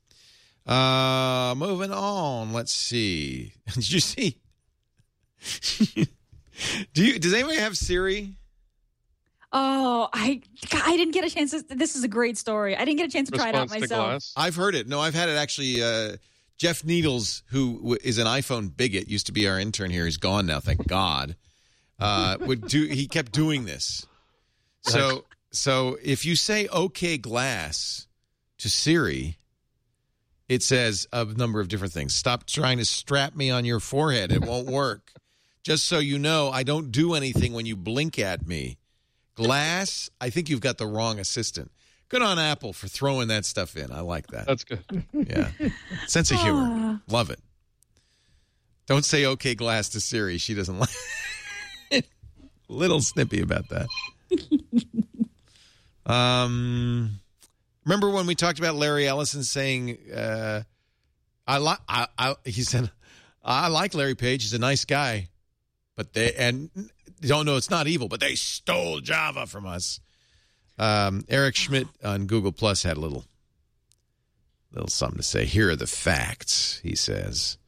Moving on. Let's see. Did you see? Does anybody have Siri? Oh, I didn't get a chance. This is a great story. I didn't get a chance to try it out myself. I've heard it. No, I've had it actually. Jeff Needles, who is an iPhone bigot, used to be our intern here. He's gone now, thank God. He kept doing this. So if you say "OK Glass" to Siri, it says a number of different things. Stop trying to strap me on your forehead. It won't work. Just so you know, I don't do anything when you blink at me. Glass, I think you've got the wrong assistant. Good on Apple for throwing that stuff in. I like that. That's good. Yeah. Sense of humor. Love it. Don't say "OK Glass" to Siri. She doesn't like it. Little snippy about that. Remember when we talked about Larry Ellison saying, he said, I like Larry Page. He's a nice guy. But it's not evil, but they stole Java from us. Eric Schmidt on Google Plus had a little something to say. Here are the facts, he says.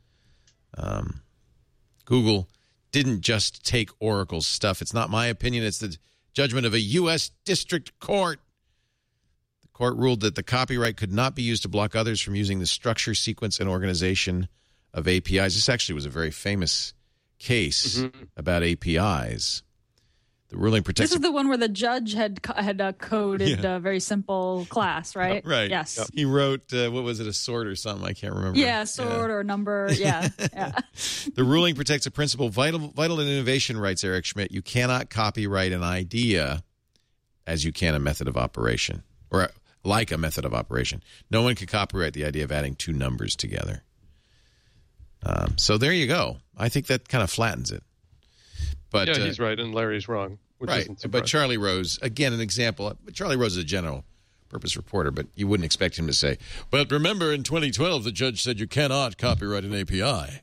Google didn't just take Oracle's stuff. It's not my opinion. It's the judgment of a U.S. District Court. The court ruled that the copyright could not be used to block others from using the structure, sequence, and organization of APIs. This actually was a very famous case about APIs. The ruling protects. This is the one where the judge had coded a very simple class, right? Right. Yes. Yep. He wrote, what was it, a sort or something? I can't remember. Yeah, sort or number. Yeah. The ruling protects a principle vital in innovation, writes Eric Schmidt. You cannot copyright an idea as you can a method of operation, or like a method of operation. No one can copyright the idea of adding two numbers together. So there you go. I think that kind of flattens it. But, yeah, he's right, and Larry's wrong. Right, but Charlie Rose, again, an example. Charlie Rose is a general-purpose reporter, but you wouldn't expect him to say, but remember in 2012 the judge said you cannot copyright an API.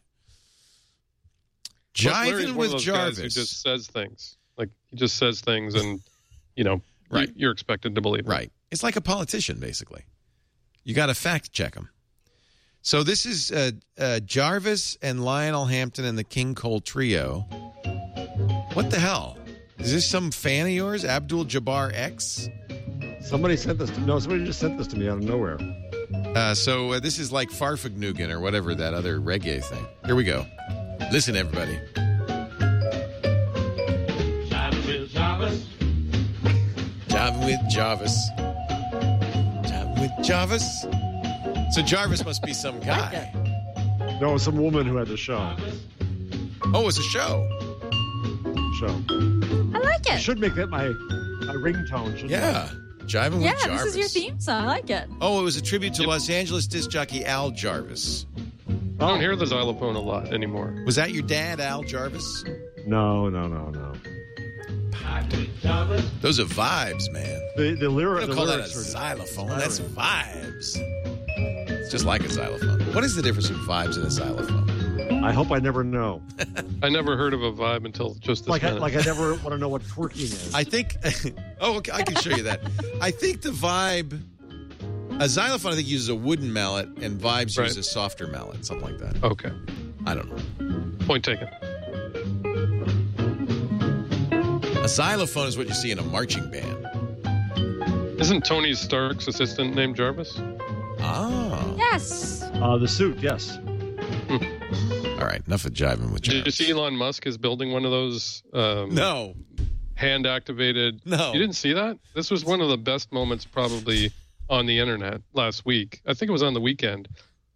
Jiving with Jarvis. Who just says things. Like, he just says things, and, right. You're expected to believe it. Right. It's like a politician, basically. You got to fact-check him. So this is Jarvis and Lionel Hampton and the King Cole Trio. What the hell? Is this some fan of yours, Abdul Jabbar X? Somebody just sent this to me out of nowhere. So this is like Farfignugan or whatever, that other reggae thing. Here we go. Listen, everybody. Jiving with Jarvis. Jiving with Jarvis. So Jarvis must be some guy. No, some woman who had the show. Oh, it's a show. I like it. Should make that my ringtone. Shouldn't Yeah. Jiving with Jarvis. This is your theme song. I like it. Oh, it was a tribute to Los Angeles disc jockey Al Jarvis. I don't hear the xylophone a lot anymore. Was that your dad, Al Jarvis? No. Those are vibes, man. The lyric. You don't call that a xylophone. That's vibes. It's just like a xylophone. What is the difference between vibes and a xylophone? I hope I never know. I never heard of a vibe until just this minute. I never want to know what twerking is. I think. Oh, okay, I can show you that. I think the vibe. A xylophone, I think, uses a wooden mallet, and vibes use a softer mallet, something like that. Okay. I don't know. Point taken. A xylophone is what you see in a marching band. Isn't Tony Stark's assistant named Jarvis? Ah. Yes. The suit, yes. All right, enough of jiving with Jarvis. Did you see Elon Musk is building one of those No. hand-activated... No. You didn't see that? This was one of the best moments probably on the internet last week. I think it was on the weekend.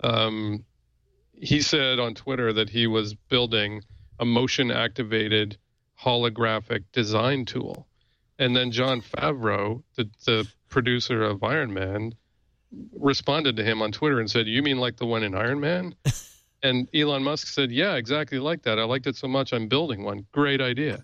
He said on Twitter that he was building a motion-activated holographic design tool. And then Jon Favreau, the producer of Iron Man, responded to him on Twitter and said, "You mean like the one in Iron Man?" And Elon Musk said, "Yeah, exactly like that. I liked it so much I'm building one. Great idea."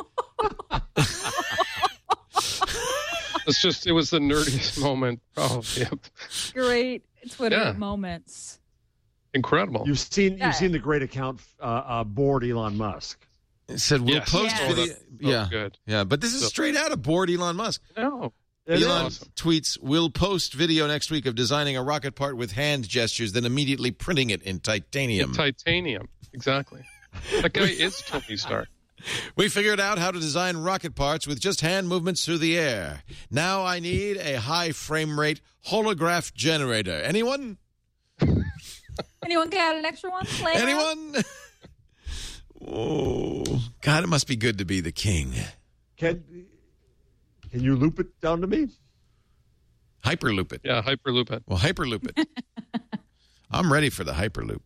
It was the nerdiest moment probably. Great Twitter moments. Incredible. You've seen the great account board Elon Musk. It said we'll post video. Yeah, good. Yeah, but this is straight out of board Elon Musk. No. Elon awesome. tweets, "We'll post video next week of designing a rocket part with hand gestures, then immediately printing it in titanium." Titanium, exactly. That guy is Tony Stark. "We figured out how to design rocket parts with just hand movements through the air. Now I need a high frame rate holograph generator. Anyone? Anyone got an extra one? Anyone?" Oh, God, it must be good to be the king. Can you loop it down to me? Hyperloop it. Yeah, hyperloop it. Well, hyperloop it. I'm ready for the hyperloop.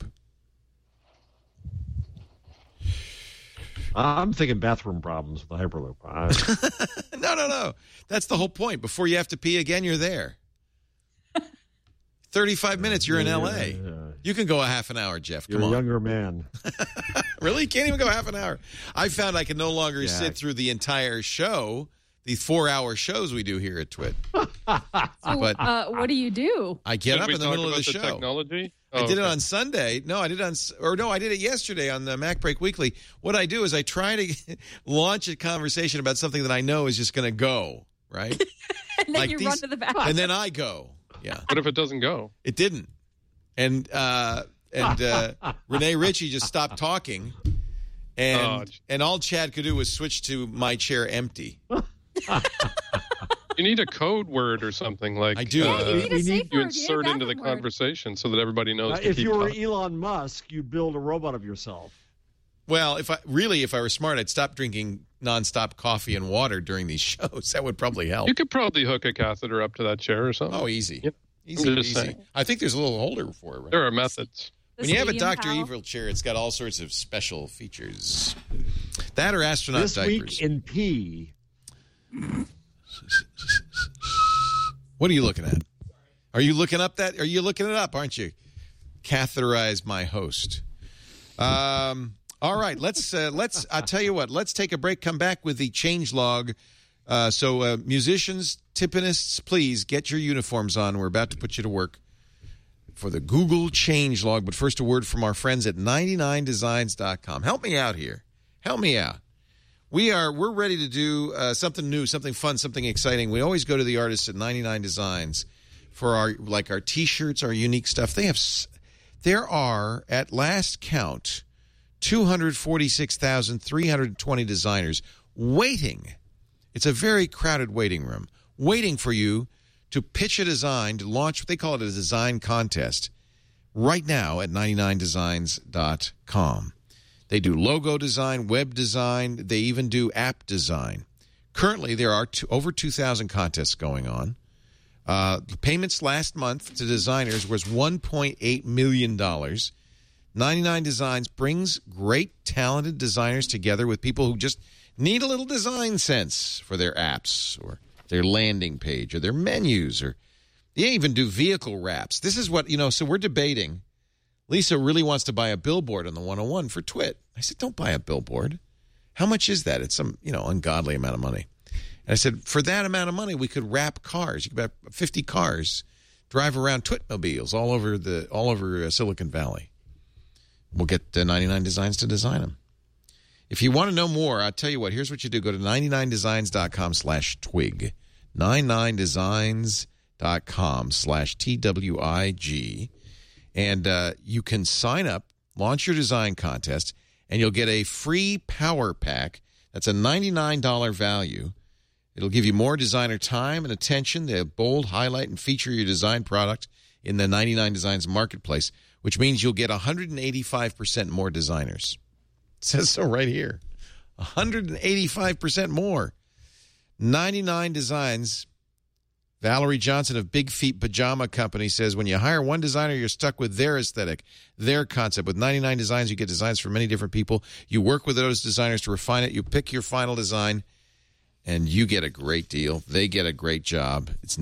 I'm thinking bathroom problems with the hyperloop. No. That's the whole point. Before you have to pee again, you're there. 35 minutes, you're in L.A. You can go a half an hour, Jeff. Come You're on. a younger man. Really? You can't even go half an hour. I found I can no longer sit through the entire show, the 4-hour shows we do here at Twit. But what do you do? I get up in the middle of the show. Technology? I did it on Sunday. No, I did it yesterday on the Mac Break Weekly. What I do is I try to launch a conversation about something that I know is just going to go, right? And then you run to the back. And then I go. Yeah. What if it doesn't go? It didn't. And Renee Ritchie just stopped talking. And all Chad could do was switch to my chair empty. You need a code word or something like. I do. Yeah, you need a safe you word. insert into the conversation so that everybody knows. If you were Elon Musk, you'd build a robot of yourself. Well, if I were smart, I'd stop drinking nonstop coffee and water during these shows. That would probably help. You could probably hook a catheter up to that chair or something. Oh, easy. Yep. Easy. Saying. I think there's a little holder for it. Right? There are methods. When you have a Dr. Evil chair, it's got all sorts of special features. That or astronaut this diapers. Week in P. What are you looking at? Are you looking up that? Are you looking it up, aren't you? Catheterize my host. All right, let's. I'll tell you what. Let's take a break. Come back with the change log. So musicians, timpanists, please get your uniforms on. We're about to put you to work for the Google change log. But first, a word from our friends at 99designs.com. Help me out here. Help me out. We're ready to do something new, something fun, something exciting. We always go to the artists at 99 Designs for our T-shirts, our unique stuff. There are, at last count, 246,320 designers waiting. It's a very crowded waiting room, waiting for you to pitch a design, to launch what they call it a design contest right now at 99designs.com. They do logo design, web design. They even do app design. Currently, there are over 2,000 contests going on. The payments last month to designers was $1.8 million. 99 Designs brings great, talented designers together with people who just need a little design sense for their apps or their landing page or their menus, or they even do vehicle wraps. This is what, so we're debating. Lisa really wants to buy a billboard on the 101 for Twit. I said, don't buy a billboard. How much is that? It's some, ungodly amount of money. And I said, for that amount of money, we could wrap cars. You could have 50 cars, drive around Twitmobiles all over Silicon Valley. We'll get 99 Designs to design them. If you want to know more, I'll tell you what. Here's what you do. Go to 99designs.com/twig. 99designs.com/TWIG. And you can sign up, launch your design contest, and you'll get a free power pack. That's a $99 value. It'll give you more designer time and attention. They'll bold, highlight, and feature your design product in the 99 Designs marketplace, which means you'll get 185% more designers. It says so right here. 185% more. 99 Designs. Valerie Johnson of Big Feet Pajama Company says, when you hire one designer, you're stuck with their aesthetic, their concept. With 99 Designs, you get designs from many different people. You work with those designers to refine it. You pick your final design, and you get a great deal. They get a great job. It's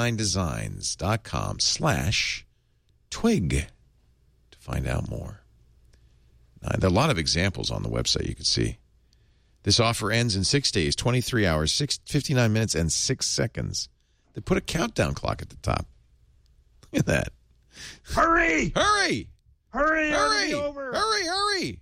99designs.com/twig to find out more. There are a lot of examples on the website you can see. This offer ends in 6 days, 23 hours, 59 minutes, and 6 seconds. They put a countdown clock at the top. Look at that. Hurry! Hurry! Hurry! Hurry! Over. Hurry!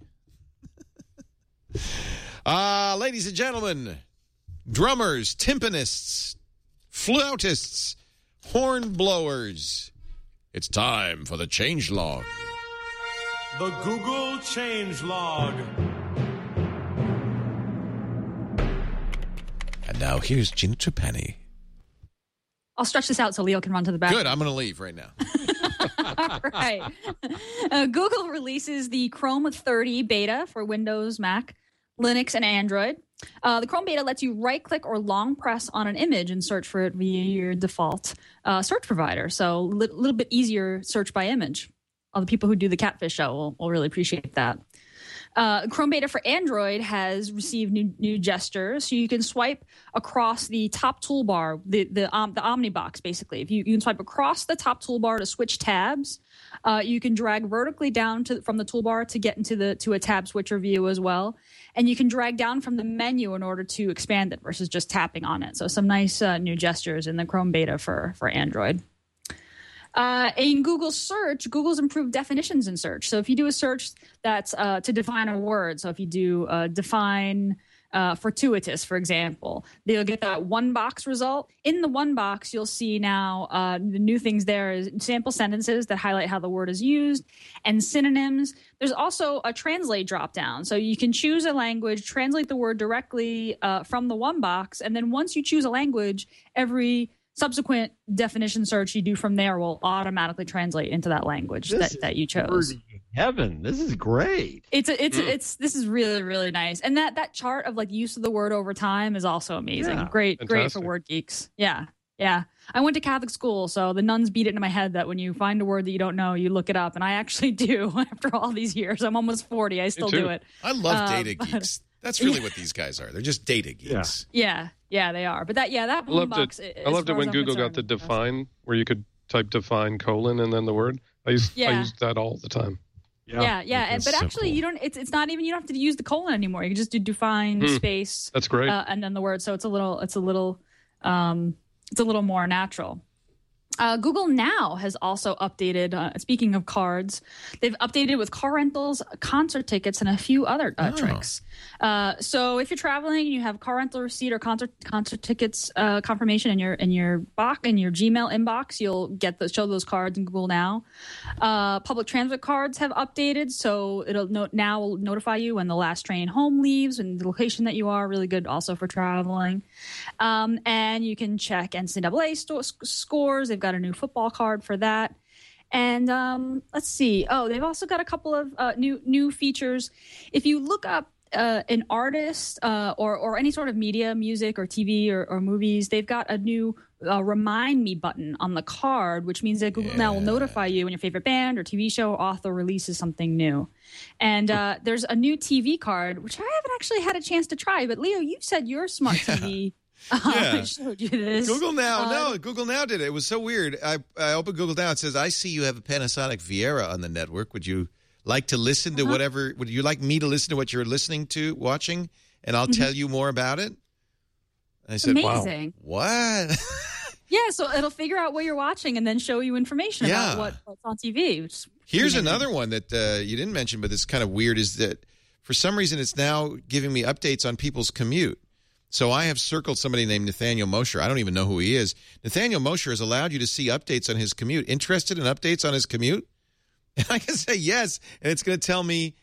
Ladies and gentlemen, drummers, timpanists, flautists, horn blowers, it's time for the change log. The Google change log. And now here's Gina Trapani. I'll stretch this out so Leo can run to the back. Good, I'm going to leave right now. All right. Google releases the Chrome 30 beta for Windows, Mac, Linux, and Android. The Chrome beta lets you right-click or long press on an image and search for it via your default search provider. So a little bit easier search by image. All the people who do the Catfish show will really appreciate that. Chrome beta for Android has received new gestures, so you can swipe across the top toolbar, the Omnibox, basically. If you can swipe across the top toolbar to switch tabs, you can drag vertically down from the toolbar to get into a tab switcher view as well, and you can drag down from the menu in order to expand it versus just tapping on it. So some nice new gestures in the Chrome beta for Android. In Google search, Google's improved definitions in search. So if you do a search that's to define a word, so if you do define fortuitous, for example, they'll get that one box result. In the one box, you'll see now the new things there is sample sentences that highlight how the word is used and synonyms. There's also a translate dropdown. So you can choose a language, translate the word directly from the one box, and then once you choose a language, every subsequent definition search you do from there will automatically translate into that language that you chose. Heaven, this is great. This is really, really nice. And that chart of like use of the word over time is also amazing. Yeah, great fantastic. for word geeks. Yeah. I went to Catholic school, so the nuns beat it into my head that when you find a word that you don't know, you look it up. And I actually do after all these years. I'm almost 40. I still do it. I love data geeks. That's really what these guys are. They're just data geeks. Yeah, they are. But that one box. I loved it when Google got the define, where you could type define : and then the word. I used that all the time. Yeah. But actually, you don't. It's not even. You don't have to use the colon anymore. You can just do define space. That's great. And then the word. So it's a little more natural. Google Now has also updated, speaking of cards, they've updated with car rentals, concert tickets, and a few other tricks. So if you're traveling and you have car rental receipt or concert tickets confirmation in your box, in your Gmail inbox, you'll get show those cards in Google Now. Public transit cards have updated, so it'll now notify you when the last train home leaves and the location that you are. Really good also for traveling. And you can check NCAA scores. They've got a new football card for that. And let's see. Oh, they've also got a couple of new features. If you look up an artist or any sort of media, music or TV or movies, they've got a new remind me button on the card, which means that Google Now will notify you when your favorite band or TV show or author releases something new. And there's a new TV card, which I haven't actually had a chance to try. But Leo, you said your smart TV showed you this. Google Now, Google Now did it. It was so weird. I opened Google Now. It says, I see you have a Panasonic Viera on the network. Would you like to listen to whatever? Would you like me to listen to what you're watching? And I'll tell you more about it. And I said, amazing. Wow. What? Yeah, so it'll figure out what you're watching and then show you information about what's on TV. Here's another one that you didn't mention, but it's kind of weird, is that for some reason it's now giving me updates on people's commute. So I have circled somebody named Nathaniel Mosher. I don't even know who he is. Nathaniel Mosher has allowed you to see updates on his commute. Interested in updates on his commute? And I can say yes, and it's going to tell me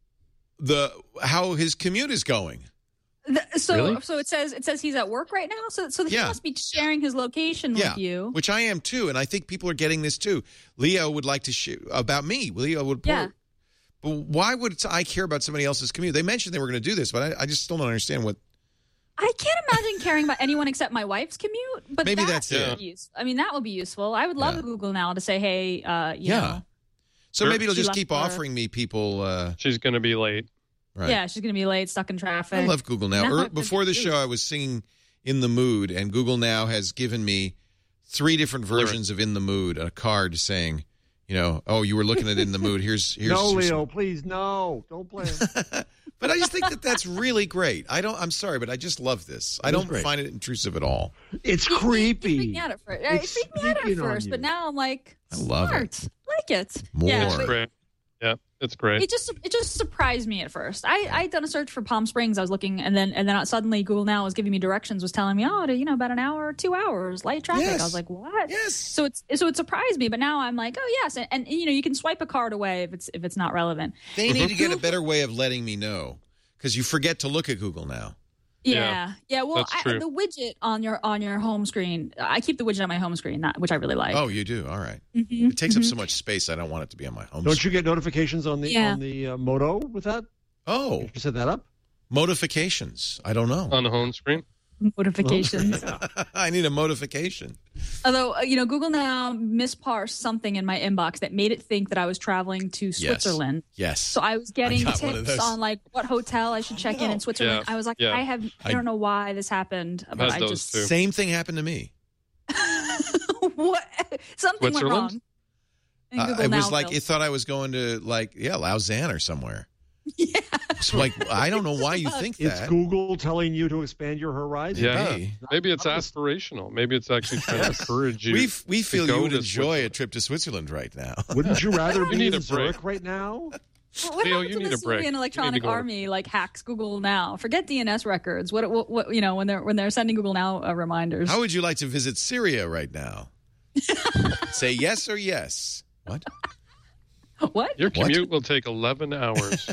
how his commute is going. So it says he's at work right now. So he must be sharing his location with you, which I am too, and I think people are getting this too. Leo would like to share about me. Leo would. But why would I care about somebody else's commute? They mentioned they were going to do this, but I just still don't understand what. I can't imagine caring about anyone except my wife's commute. But maybe that's it. I mean, that would be useful. I would love Google Now to say, hey, you know. So maybe it'll just keep offering me people. She's going to be late. Right. Yeah, she's going to be late, stuck in traffic. I love Google Now. Before the show, I was singing In the Mood, and Google Now has given me 3 different versions of In the Mood, a card saying, you were looking at In the Mood. Here's no, Leo, please, no. Don't play it. But I just think that's really great. I'm sorry, but I just love this. I don't find it intrusive at all. It's creepy. It freaked me out at first, but now I'm like, I love it. I like it. More. It's great. Yeah, it's great. It just surprised me at first. I'd done a search for Palm Springs. I was looking, and then suddenly Google Now was giving me directions, was telling me, about an hour or 2 hours, light traffic. Yes. I was like, what? Yes. So it surprised me, but now I'm like, oh yes, and you can swipe a card away if it's not relevant. They need to get a better way of letting me know, because you forget to look at Google Now. Yeah. Well, the widget on your home screen, I keep the widget on my home screen, which I really like. Oh, you do? All right. Mm-hmm. It takes up so much space. I don't want it to be on my home. Don't you get notifications on the Moto with that? Oh, you set that up? Notifications. I don't know. On the home screen. Notifications. I need a notification. Although, Google Now misparsed something in my inbox that made it think that I was traveling to Switzerland. Yes. So I was getting tips on what hotel I should check in Switzerland. Yeah. I was like, I don't know why this happened, but I just same thing happened to me. What? Something went wrong. It was like it thought I was going to Lausanne or somewhere. Yeah. So I don't know why you think that. It's Google telling you to expand your horizon. Yeah. Maybe it's aspirational. Maybe it's actually trying to encourage you. We feel you would enjoy a trip to Switzerland right now. Wouldn't you rather be in Zurich right now? Well, what happens when the Syrian Electronic Army hacks Google Now? Forget DNS records. What when they're sending Google Now reminders? How would you like to visit Syria right now? Say yes or yes. What? What? Your commute will take 11 hours.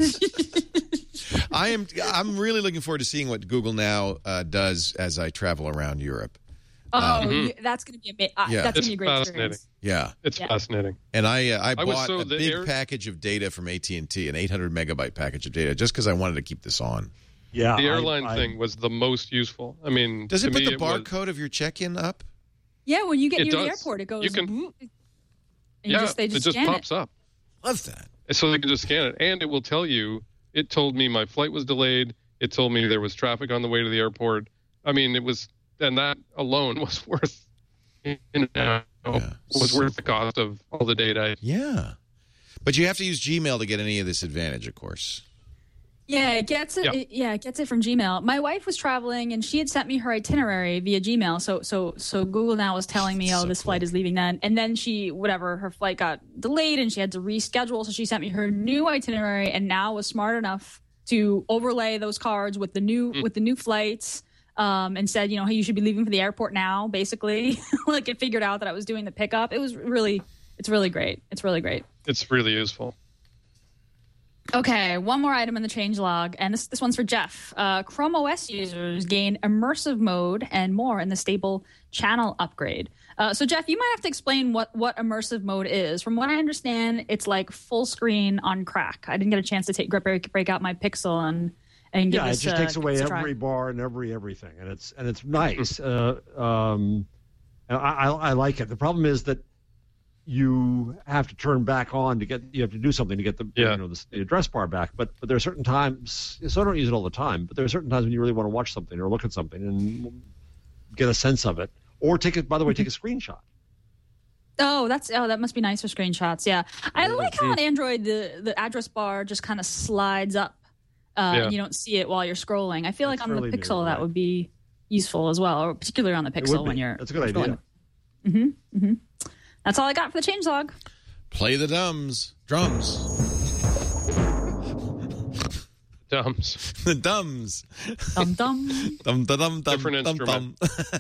I'm really looking forward to seeing what Google Now does as I travel around Europe. That's going to be amazing. That's going to be a great experience. Yeah, it's fascinating. And I bought a big package of data from AT&T, an 800 megabyte package of data, just because I wanted to keep this on. Yeah, the airline thing was the most useful. I mean, does it put the barcode of your check-in up? Yeah, when you get near the airport, it goes. It just pops up. Love that. So they can just scan it, and it will tell you. It told me my flight was delayed. It told me there was traffic on the way to the airport. I mean, and that alone was worth, worth the cost of all the data. Yeah, but you have to use Gmail to get any of this advantage, of course. Yeah, it gets it. It gets it from Gmail. My wife was traveling, and she had sent me her itinerary via Gmail. So Google Now was telling me, this flight is leaving then. And then her flight got delayed, and she had to reschedule. So she sent me her new itinerary, and Now was smart enough to overlay those cards with the new flights, and said, hey, you should be leaving for the airport now. Basically, it figured out that I was doing the pickup. It's really great. It's really great. It's really useful. Okay, one more item in the changelog, and this one's for Jeff. Chrome OS users gain immersive mode and more in the stable channel upgrade. So, Jeff, you might have to explain what immersive mode is. From what I understand, it's like full screen on crack. I didn't get a chance to break out my Pixel and give it this, just takes away this try. every bar and everything, and it's nice. I like it. The problem is that you have to turn back on you have to do something to get the address bar back. But there are certain times, so I don't use it all the time, but there are certain times when you really want to watch something or look at something and get a sense of it, or take a screenshot. Oh, that must be nice for screenshots. Yeah, I like how on Android the address bar just kind of slides up, and you don't see it while you're scrolling. I feel like on the Pixel that would be useful as well, or particularly on the Pixel when you're. That's a good idea. That's all I got for the changelog. Play the drums. Dums. The dums. Dum dum. Dum dum dum dum. Different instrument.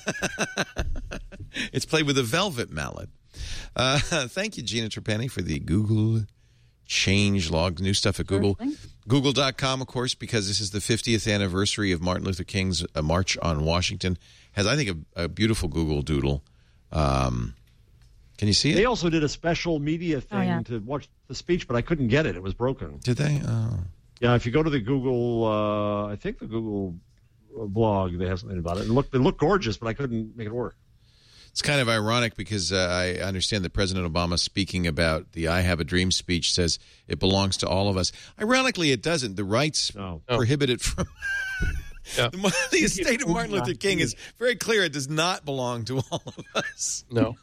It's played with a velvet mallet. Thank you, Gina Trapani, for the Google changelog. New stuff at Google. Google.com, of course, because this is the 50th anniversary of Martin Luther King's March on Washington. Has, I think, a beautiful Google Doodle. Can you see it? They also did a special media thing to watch the speech, but I couldn't get it. It was broken. Did they? Oh. Yeah, if you go to the Google, I think the Google blog, they have something about it. They look gorgeous, but I couldn't make it work. It's kind of ironic because I understand that President Obama, speaking about the I Have a Dream speech, says it belongs to all of us. Ironically, it doesn't. The rights prohibit it from... The estate of Martin Luther King is very clear. It does not belong to all of us. No.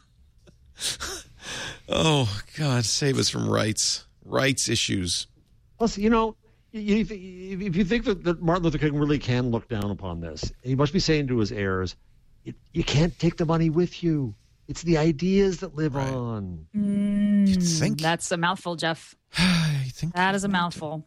Oh, God, save us from rights issues. Plus, if you think that Martin Luther King really can look down upon this, he must be saying to his heirs, you can't take the money with you. It's the ideas that live on. You'd think. That's a mouthful, Jeff. I think that is a mouthful.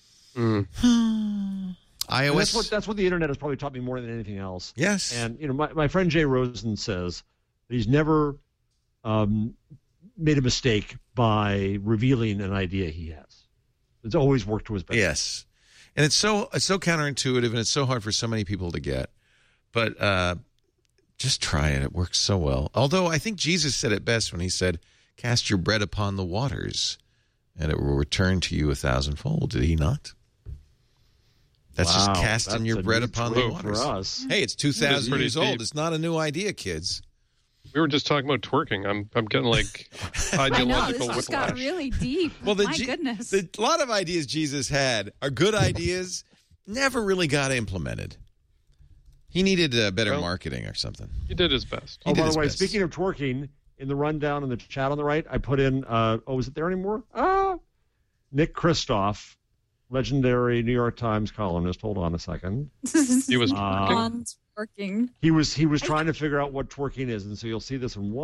iOS. That's what the internet has probably taught me more than anything else. Yes. And my friend Jay Rosen says that he's never made a mistake by revealing an idea he has. It's always worked to his benefit. Yes, and it's so counterintuitive, and it's so hard for so many people to get. But just try it; it works so well. Although I think Jesus said it best when he said, "Cast your bread upon the waters, and it will return to you 1,000-fold." Did he not? That's just casting your bread upon the waters. For us. Hey, it's 2,000 years old. Deep. It's not a new idea, kids. We were just talking about twerking. I'm getting like ideological I know, this whiplash. just got really deep. Well, My goodness. A lot of ideas Jesus had are good ideas, never really got implemented. He needed better marketing or something. He did his best. By the way, speaking of twerking, in the rundown in the chat on the right, I put in, is it there anymore? Nick Kristof, legendary New York Times columnist. Hold on a second. He was working. He was trying to figure out what twerking is, and so you'll see this in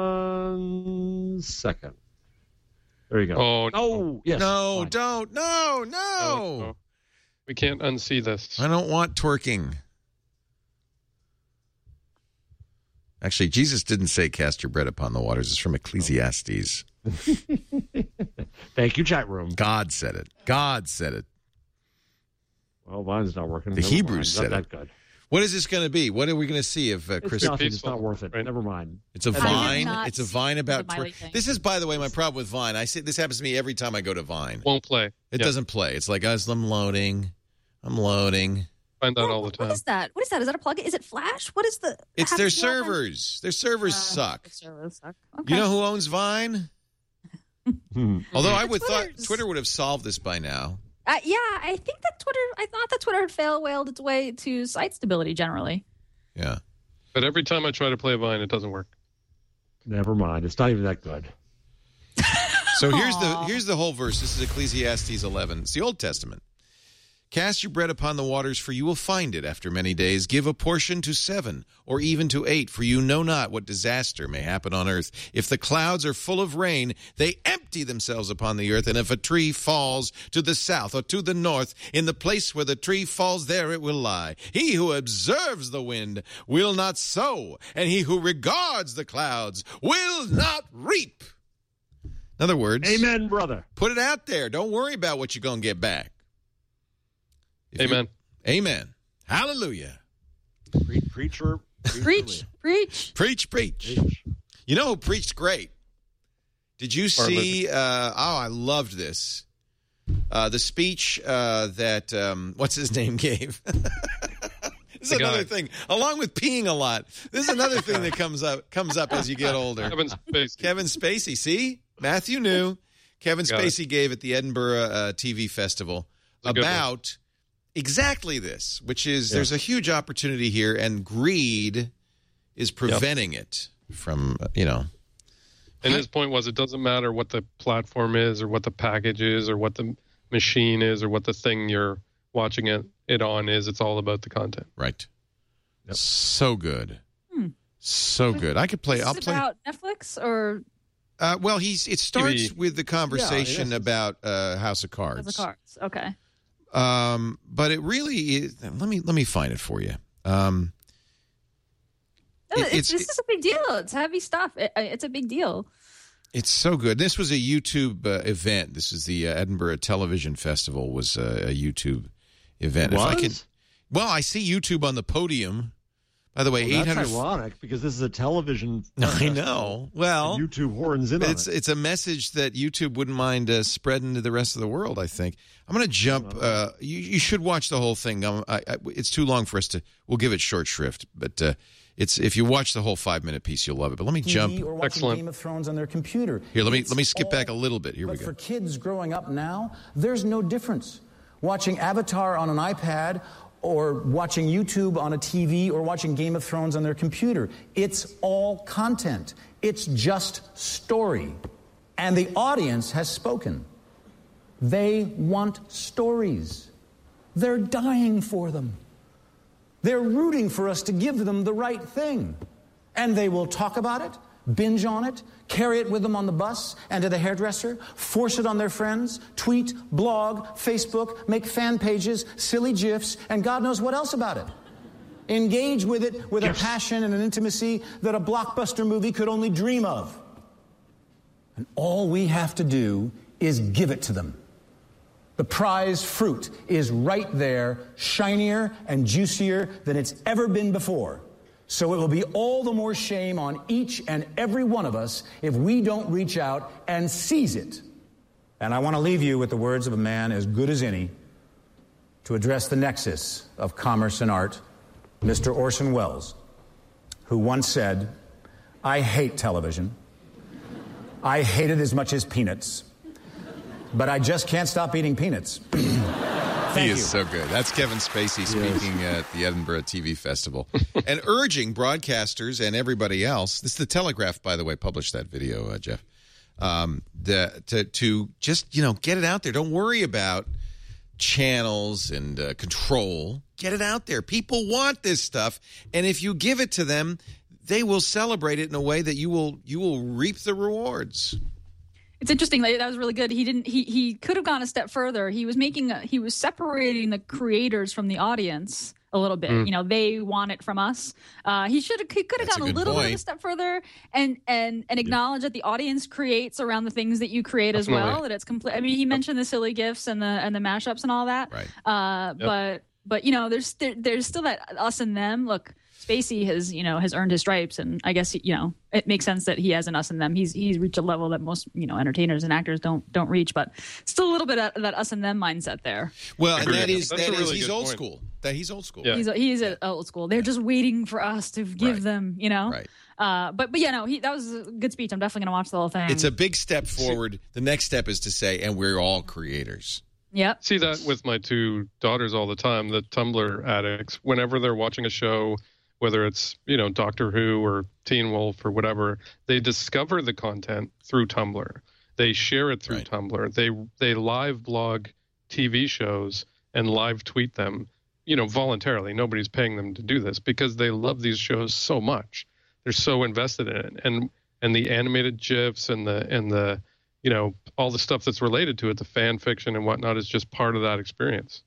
1 second. There you go. Oh, no. Yes. No, fine. don't. No. No. We can't unsee this. I don't want twerking. Actually, Jesus didn't say cast your bread upon the waters. It's from Ecclesiastes. Thank you, chat room. God said it. God said it. Well, mine's not working. The Never Hebrews mind. said Not it. that good. What is this going to be? What are we going to see if Chris? It's not worth it. Right. Never mind. It's a Vine. It's a Vine about twerking. This is, by the way, my problem with Vine. I see this happens to me every time I go to Vine. Won't play. It doesn't play. It's like I'm loading. I'm loading. Find that all the time. What is that? What is that? Is that a plugin? Is it Flash? What is the? It's their servers. Their servers suck. Their servers suck. Okay. You know who owns Vine? Although I would thought Twitter would have solved this by now. Yeah, I think that Twitter. I thought that Twitter had whaled its way to site stability generally. Yeah. But every time I try to play Vine, it doesn't work. Never mind. It's not even that good. So here's the whole verse. This is Ecclesiastes 11. It's the Old Testament. Cast your bread upon the waters, for you will find it after many days. Give a portion to 7, or even to 8, for you know not what disaster may happen on earth. If the clouds are full of rain, they empty themselves upon the earth. And if a tree falls to the south or to the north, in the place where the tree falls, there it will lie. He who observes the wind will not sow, and he who regards the clouds will not reap. In other words, amen, brother. Put it out there. Don't worry about what you're going to get back. Amen. Amen. Hallelujah. Preacher. Preach. You know who preached great? Did you see? I loved this. The speech that what's his name gave. This is another thing. Along with peeing a lot, this is another thing that comes up as you get older. Kevin Spacey. See, Matthew knew. Kevin Spacey gave at the Edinburgh TV Festival about exactly this, which is there's a huge opportunity here, and greed is preventing it from And his point was, it doesn't matter what the platform is or what the package is or what the machine is or what the thing you're watching it on is. It's all about the content. Right. Yep. So good. So good. I'll play. About Netflix or? Well, it starts TV. With the conversation about House of Cards. House of Cards. Okay. But it really is. Let me find it for you. This is a big deal. It's heavy stuff. It's a big deal. It's so good. This was a YouTube event. This is the Edinburgh Television Festival was a YouTube event. I see YouTube on the podium. By the way, 800. That's ironic because this is a television. I know. Well, YouTube horns in on it. It's a message that YouTube wouldn't mind spreading to the rest of the world. I think I'm going to jump. You should watch the whole thing. It's too long for us to. We'll give it short shrift, but. If you watch the whole 5-minute piece, you'll love it. But let me jump. Or watching Game of Thrones on their computer. Here, let me skip back a little bit. Here we go. But for kids growing up now, there's no difference. Watching Avatar on an iPad or watching YouTube on a TV or watching Game of Thrones on their computer. It's all content. It's just story. And the audience has spoken. They want stories. They're dying for them. They're rooting for us to give them the right thing. And they will talk about it, binge on it, carry it with them on the bus and to the hairdresser, force it on their friends, tweet, blog, Facebook, make fan pages, silly GIFs, and God knows what else about it. Engage with it with a passion and an intimacy that a blockbuster movie could only dream of. And all we have to do is give it to them. The prize fruit is right there, shinier and juicier than it's ever been before. So it will be all the more shame on each and every one of us if we don't reach out and seize it. And I want to leave you with the words of a man as good as any to address the nexus of commerce and art, Mr. Orson Welles, who once said, "I hate television. I hate it as much as peanuts. But I just can't stop eating peanuts." He is so good. That's Kevin Spacey speaking at the Edinburgh TV Festival and urging broadcasters and everybody else. This is the Telegraph, by the way, published that video, Jeff. To just get it out there. Don't worry about channels and control. Get it out there. People want this stuff, and if you give it to them, they will celebrate it in a way that you will reap the rewards. It's interesting. That was really good. He could have gone a step further. He was separating the creators from the audience a little bit. They want it from us. He could have gone a little bit of a step further and acknowledge that the audience creates around the things that you create as well. That it's complete. I mean, he mentioned the silly GIFs and the mashups and all that. Right. But there's still that us and them. Look, Spacey has earned his stripes, and I guess it makes sense that he has an us and them. He's reached a level that most entertainers and actors don't reach, but still a little bit of that us and them mindset there. Well, and he's old school. He's old school. Yeah. He's old school. They're just waiting for us to give them, Right. But that was a good speech. I'm definitely going to watch the whole thing. It's a big step forward. The next step is to say, and we're all creators. Yep. See that with my two daughters all the time, the Tumblr addicts. Whenever they're watching a show, whether it's, Doctor Who or Teen Wolf or whatever, they discover the content through Tumblr. They share it through Tumblr. They live blog TV shows and live tweet them, voluntarily. Nobody's paying them to do this because they love these shows so much. They're so invested in it. And the animated GIFs and the all the stuff that's related to it, the fan fiction and whatnot, is just part of that experience.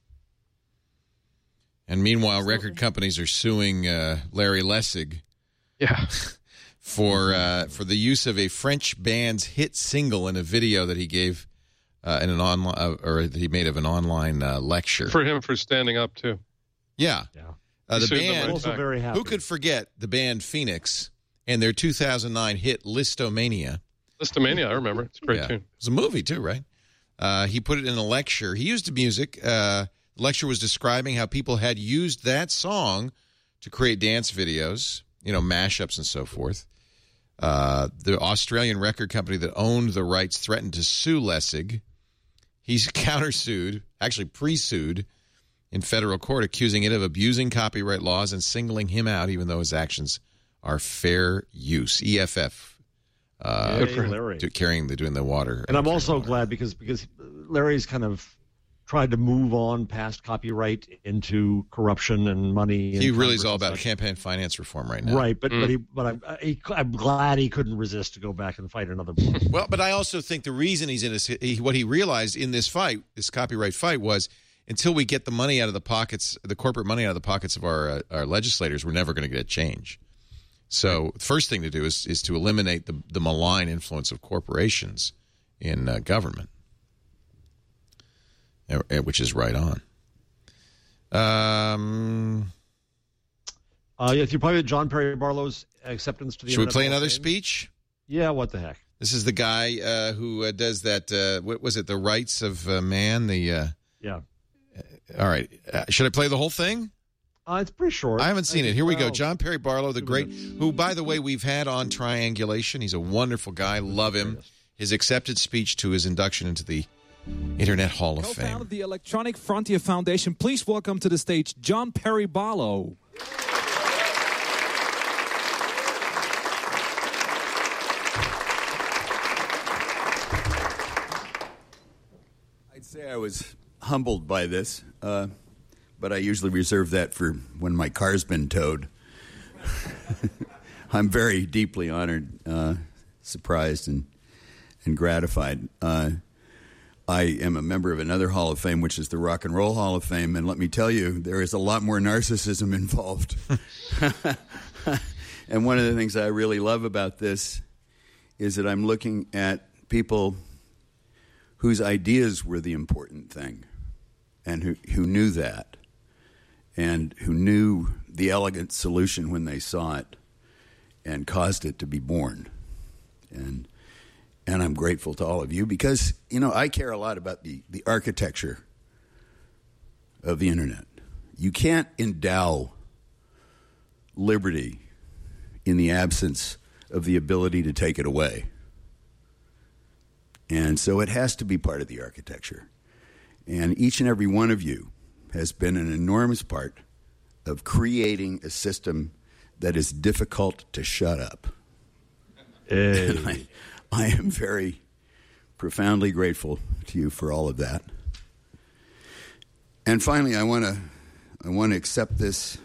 And meanwhile, record companies are suing Larry Lessig for the use of a French band's hit single in a video that he gave in an online or that he made of an online lecture. For him for standing up too. Yeah. The band. Also very happy. Who could forget the band Phoenix and their 2009 hit Listomania? Listomania, I remember. It's a great tune. It was a movie too, right? He put it in a lecture. He used the music. The lecture was describing how people had used that song to create dance videos, mashups and so forth. The Australian record company that owned the rights threatened to sue Lessig. He's countersued, actually pre-sued, in federal court, accusing it of abusing copyright laws and singling him out, even though his actions are fair use. EFF. Good for Larry. Doing the water. And I'm also glad because Larry's kind of tried to move on past copyright into corruption and money. He really is all about campaign finance reform right now. Right, but I'm glad he couldn't resist to go back and fight another war. Well, but I also think the reason he's in what he realized in this fight, this copyright fight, was until we get the money out of the pockets, the corporate money out of the pockets of our legislators, we're never going to get change. So the first thing to do is to eliminate the malign influence of corporations in government, which is right on. If you probably John Perry Barlow's acceptance to the. Should we play another speech? Yeah, what the heck? This is the guy who does that. What was it? The Rights of Man. Yeah. All right. Should I play the whole thing? It's pretty short. I haven't seen it. Here we go. John Perry Barlow, the great, who, by the way, we've had on Triangulation. He's a wonderful guy. Love him. His accepted speech to his induction into the Internet Hall of Fame. Co-founder of the Electronic Frontier Foundation. Please welcome to the stage John Perry Barlow. I'd say I was humbled by this, but I usually reserve that for when my car's been towed. I'm very deeply honored, surprised, and gratified. I am a member of another Hall of Fame, which is the Rock and Roll Hall of Fame, and let me tell you, there is a lot more narcissism involved. And one of the things I really love about this is that I'm looking at people whose ideas were the important thing, and who knew that, and who knew the elegant solution when they saw it, and caused it to be born. And I'm grateful to all of you because, I care a lot about the architecture of the Internet. You can't endow liberty in the absence of the ability to take it away. And so it has to be part of the architecture. And each and every one of you has been an enormous part of creating a system that is difficult to shut up. Hey. And I am very profoundly grateful to you for all of that. And finally, I want to accept this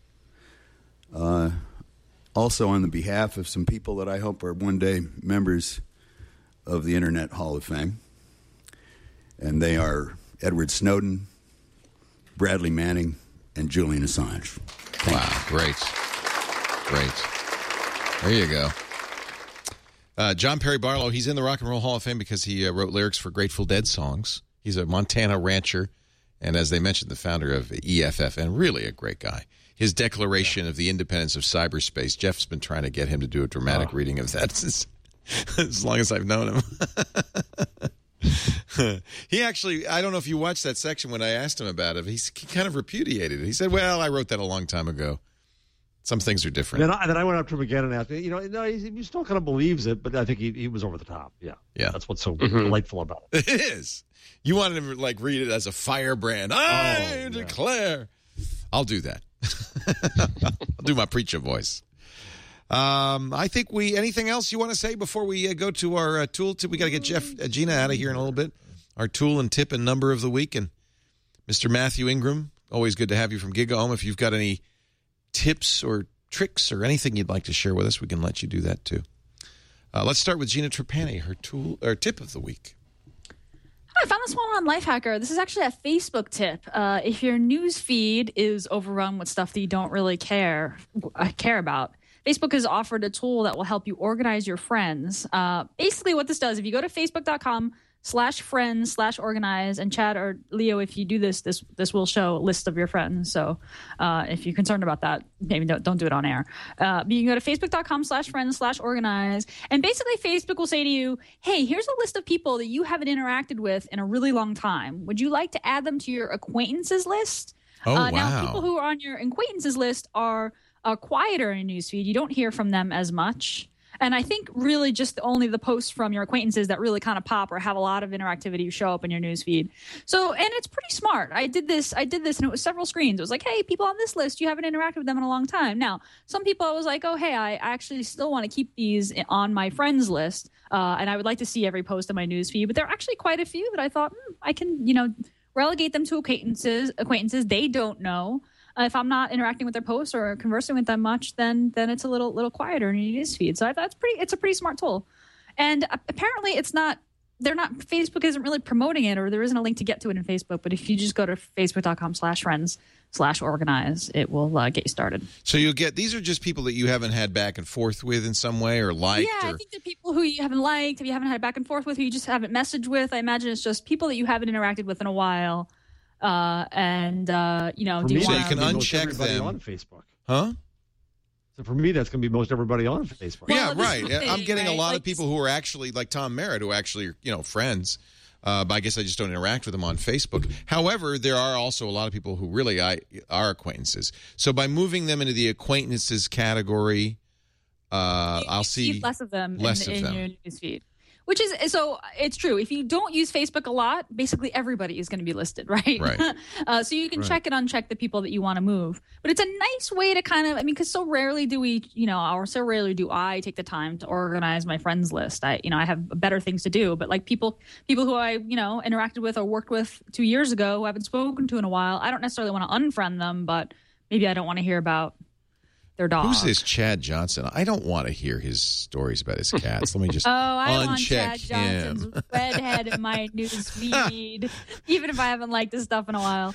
also on the behalf of some people that I hope are one day members of the Internet Hall of Fame. And they are Edward Snowden, Bradley Manning, and Julian Assange. Wow, great. There you go. John Perry Barlow, he's in the Rock and Roll Hall of Fame because he wrote lyrics for Grateful Dead songs. He's a Montana rancher, and as they mentioned, the founder of EFF, and really a great guy. His declaration of the independence of cyberspace, Jeff's been trying to get him to do a dramatic reading of that since as long as I've known him. He actually, I don't know if you watched that section when I asked him about it. He kind of repudiated it. He said, well, I wrote that a long time ago. Some things are different. And then I went up to him again and asked him, he still kind of believes it, but I think he was over the top. Yeah. That's what's so delightful about it. It is. You wanted him to read it as a firebrand. I declare. I'll do that. I'll do my preacher voice. I think anything else you want to say before we go to our tool tip? We got to get Gina out of here in a little bit. Our tool and tip and number of the week. And Mr. Matthew Ingram, always good to have you from GigaOM. If you've got any tips or tricks or anything you'd like to share with us, we can let you do that too. Let's start with Gina Trapani, her tool or tip of the week. I found this one on Lifehacker. This is actually a Facebook tip. If your news feed is overrun with stuff that you don't really care about, Facebook has offered a tool that will help you organize your friends. Basically what this does, if you go to facebook.com/friends/organize, and Chad or Leo, if you do this will show a list of your friends. So if you're concerned about that, maybe don't do it on air. But you can go to facebook.com/friends/organize, and basically Facebook will say to you, hey, here's a list of people that you haven't interacted with in a really long time. Would you like to add them to your acquaintances list? Wow. Now, people who are on your acquaintances list are quieter in your newsfeed. You don't hear from them as much. And I think really just only the posts from your acquaintances that really kind of pop or have a lot of interactivity show up in your newsfeed. So, and it's pretty smart. I did this, and it was several screens. It was like, hey, people on this list, you haven't interacted with them in a long time. Now, some people I was like, oh, hey, I actually still want to keep these on my friends list, and I would like to see every post in my newsfeed. But there are actually quite a few that I thought I can, relegate them to acquaintances. They don't know. If I'm not interacting with their posts or conversing with them much, then it's a little quieter in your newsfeed. So it's a pretty smart tool. And apparently Facebook isn't really promoting it, or there isn't a link to get to it in Facebook. But if you just go to facebook.com/friends/organize, it will get you started. So these are just people that you haven't had back and forth with in some way or liked? Yeah, I think they're people who you haven't liked, who you haven't had back and forth with, who you just haven't messaged with. I imagine it's just people that you haven't interacted with in a while. Do you can uncheck them on Facebook? Huh? So for me, that's going to be most everybody on Facebook. Yeah, right. I'm getting a lot of people who are actually like Tom Merritt, who actually are, friends. But I guess I just don't interact with them on Facebook. However, there are also a lot of people who really are acquaintances. So by moving them into the acquaintances category, I'll see less of them in your newsfeed. Which is, so it's true. If you don't use Facebook a lot, basically everybody is going to be listed, right? Right. So you can check and uncheck the people that you want to move. But it's a nice way to kind of, because so rarely do we, so rarely do I take the time to organize my friends list. I have better things to do. But like people who I, interacted with or worked with 2 years ago who I haven't spoken to in a while, I don't necessarily want to unfriend them, but maybe I don't want to hear about their dog. Who's this Chad Johnson? I don't want to hear his stories about his cats. Let me just I want uncheck Chad Johnson's redhead in my news feed, even if I haven't liked his stuff in a while.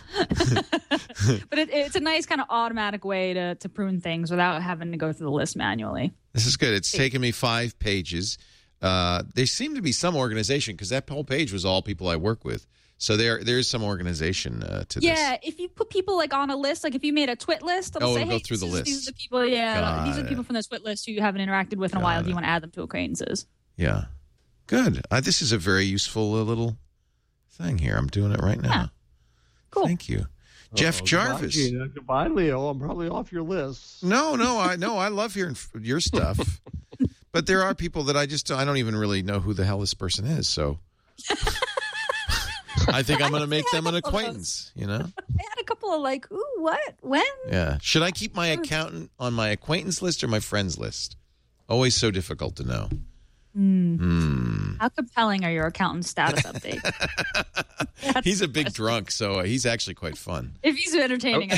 But it's a nice kind of automatic way to prune things without having to go through the list manually. This is good. It's taken me 5 pages. There seemed to be some organization because that whole page was all people I work with. So there's some organization to this. Yeah, if you put people like on a list, like if you made a twit list, it'll say, hey, go through the list. These are the people. Yeah, these are the people from the twit list who you haven't interacted with in a while. Do you want to add them to acquaintances? Yeah, good. This is a very useful little thing here. I'm doing it right now. Yeah. Cool. Thank you, Jeff Jarvis. Goodbye, Leo. I'm probably off your list. No, I love hearing your stuff, but there are people that I don't even really know who the hell this person is. So. I think I'm going to make them an acquaintance, I had a couple of like, ooh, what? When? Yeah. Should I keep my accountant on my acquaintance list or my friends list? Always so difficult to know. How compelling are your accountant status updates? He's a big drunk, so he's actually quite fun. If he's entertaining,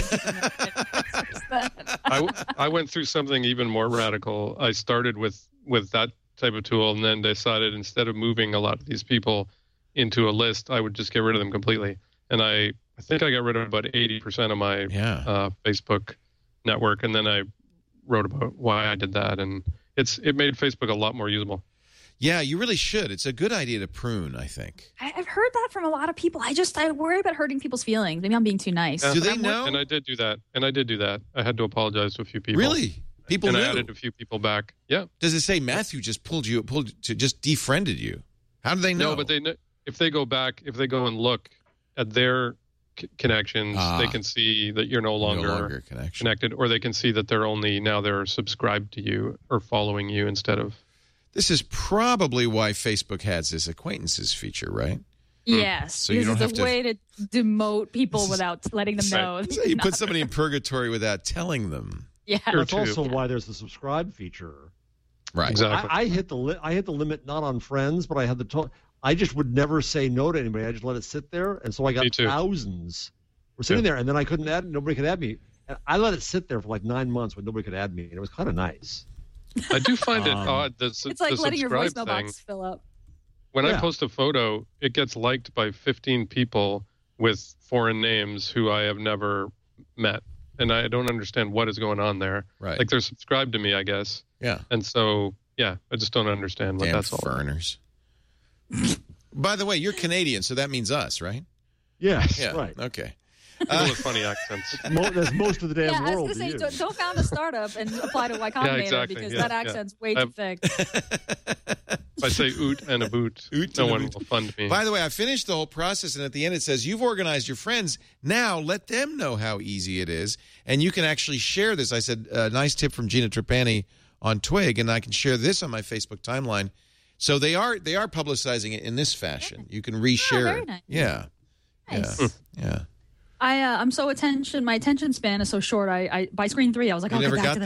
I went through something even more radical. I started with that type of tool and then decided instead of moving a lot of these people into a list, I would just get rid of them completely. And I think I got rid of about 80% of my Facebook network. And then I wrote about why I did that. And it made Facebook a lot more usable. Yeah, you really should. It's a good idea to prune, I think. I've heard that from a lot of people. I worry about hurting people's feelings. Maybe I'm being too nice. Do they know? And I did do that. I had to apologize to a few people. Really? People knew? I added a few people back. Yeah. Does it say Matthew just just defriended you? How do they know? No, but they know. If they go and look at their connections, they can see that you're no longer connected, or they can see that they're subscribed to you or following you instead of. This is probably why Facebook has this acquaintances feature, right? Yes. So you don't have way to demote people without letting them know. So you put somebody in purgatory without telling them. Yeah. That's also why there's the subscribe feature. Right. Exactly. I hit the limit not on friends, but I had I just would never say no to anybody. I just let it sit there, and so I got thousands. We're sitting there, and then I couldn't add. Nobody could add me. And I let it sit there for like 9 months when nobody could add me, and it was kind of nice. I do find it odd. It's like letting your voicemail box fill up. When I post a photo, it gets liked by 15 people with foreign names who I have never met. and I don't understand what is going on there. Right. Like they're subscribed to me, I guess. Yeah. And so, yeah, I just don't understand what Damn that's all about. foreigners. By the way, you're Canadian, so that means us, right? Yes, Yeah. right. Okay. People with funny accents. That's most of the damn Yeah, I world. was to going to you. say, don't found a startup and apply to Y Combinator exactly. because Yeah, that accent's way yeah. too thick. If I say oot and a boot, Oot no and a one boot. will fund me. By the way, I finished the whole process, and at the end it says, you've organized your friends. Now let them know how easy it is, and you can actually share this. I said, nice tip from Gina Trapani on Twig, and I can share this on my Facebook timeline. So they are publicizing it in this fashion. You can reshare very it. nice. Yeah. Nice. Yeah. I'm so my attention span is so short. I by screen 3, I was like, You I'll never get back got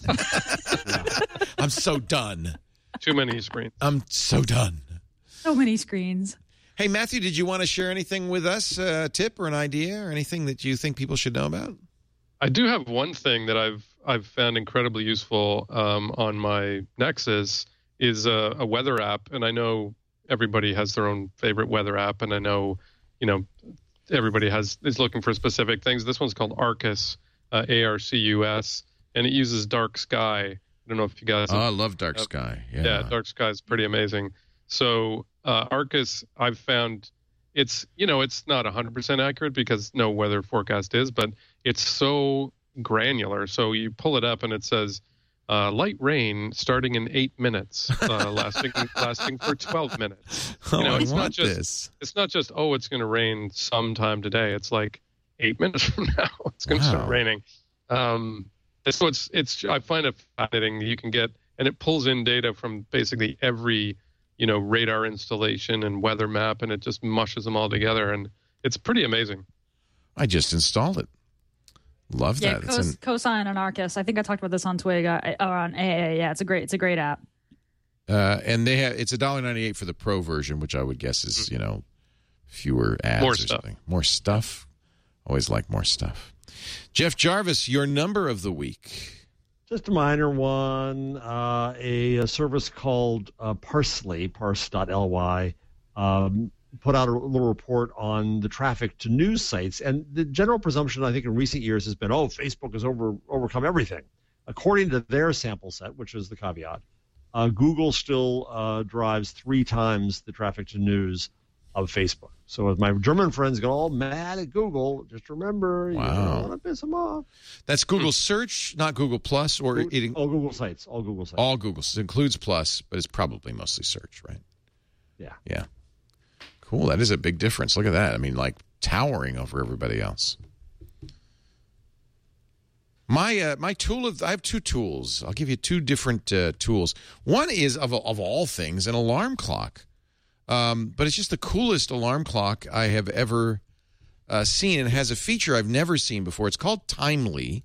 to this. I'm so done. Too many screens. I'm so done. So many screens. Hey, Matthew, did you want to share anything with us, a tip or an idea or anything that you think people should know about? I do have one thing that I've found incredibly useful on my Nexus is a weather app, and I know everybody has their own favorite weather app, and I know, everybody is looking for specific things. This one's called Arcus, Arcus, and it uses dark sky. I don't know if you guys. Oh, I love dark sky. Yeah, dark sky is pretty amazing. So Arcus, I've found it's not 100% accurate because no weather forecast is, but it's so granular. So you pull it up and it says light rain starting in 8 minutes, lasting for 12 minutes. I want this. It's not just it's going to rain sometime today. It's like 8 minutes from now it's going to start raining. So I find it fascinating. You can get, and it pulls in data from basically every radar installation and weather map, and it just mushes them all together, and it's pretty amazing. I just installed it. Love that. Cosine on Arcus. I think I talked about this on Twig or on AA. Yeah, it's a great app. And it's $1.98 for the pro version, which I would guess is fewer ads More or stuff. something. More stuff. Always like more stuff. Jeff Jarvis, your number of the week. Just a minor one. A service called Parsely, parse.ly, put out a little report on the traffic to news sites. And the general presumption, I think, in recent years has been, Facebook has overcome everything. According to their sample set, which is the caveat, Google still drives 3 times the traffic to news of Facebook. So as my German friends get all mad at Google, just remember, you don't want to piss them off. That's Google Search, not Google Plus, or all Google sites. All Google sites. All Google. It includes Plus, but it's probably mostly Search, right? Yeah. Yeah. Cool. That is a big difference. Look at that. I mean, like towering over everybody else. My tool I have 2 tools. I'll give you 2 different tools. One is of all things an alarm clock. But it's just the coolest alarm clock I have ever seen, and has a feature I've never seen before. It's called Timely,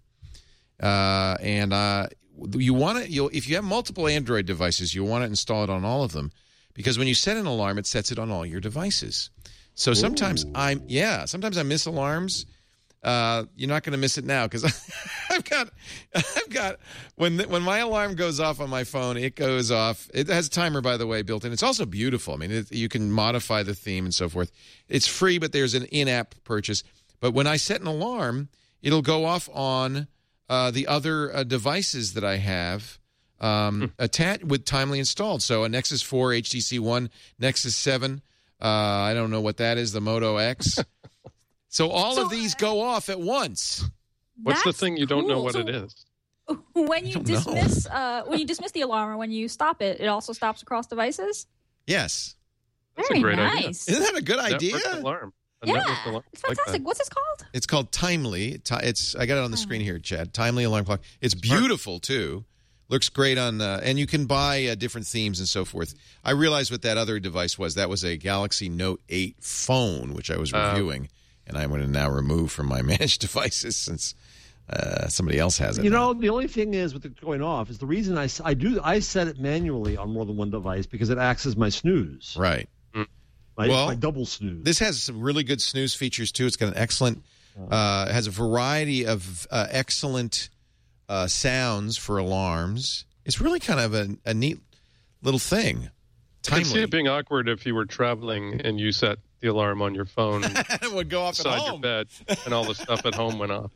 and you want to. If you have multiple Android devices, you want to install it on all of them, because when you set an alarm, it sets it on all your devices. So sometimes I miss alarms. You're not going to miss it now, because I've got when my alarm goes off on my phone, it goes off. It has a timer, by the way, built in. It's also beautiful. I mean, you can modify the theme and so forth. It's free, but there's an in-app purchase. But when I set an alarm, it'll go off on the other devices that I have attached with Timely installed. So a Nexus 4, HTC One, Nexus 7. I don't know what that is. The Moto X. So all of these go off at once. What's the thing you don't know what it is? When you dismiss the alarm, or when you stop it, it also stops across devices? Yes. That's Very a great nice. idea. Isn't that a good idea? Network alarm. Yeah, it's fantastic. Like What's this called? It's called Timely. I got it on the screen here, Chad. Timely alarm clock. It's beautiful too. Looks great on, and you can buy different themes and so forth. I realized what that other device was. That was a Galaxy Note 8 phone, which I was reviewing, and I'm going to now remove from my managed devices since somebody else has it. The only thing is with it going off is the reason I set it manually on more than one device, because it acts as my snooze. Right. My double snooze. This has some really good snooze features too. It's got an excellent, it has a variety of excellent sounds for alarms. It's really kind of a neat little thing. I can see it being awkward if you were traveling and you set the alarm on your phone. It would go off at beside home. your bed, and all the stuff at home went off.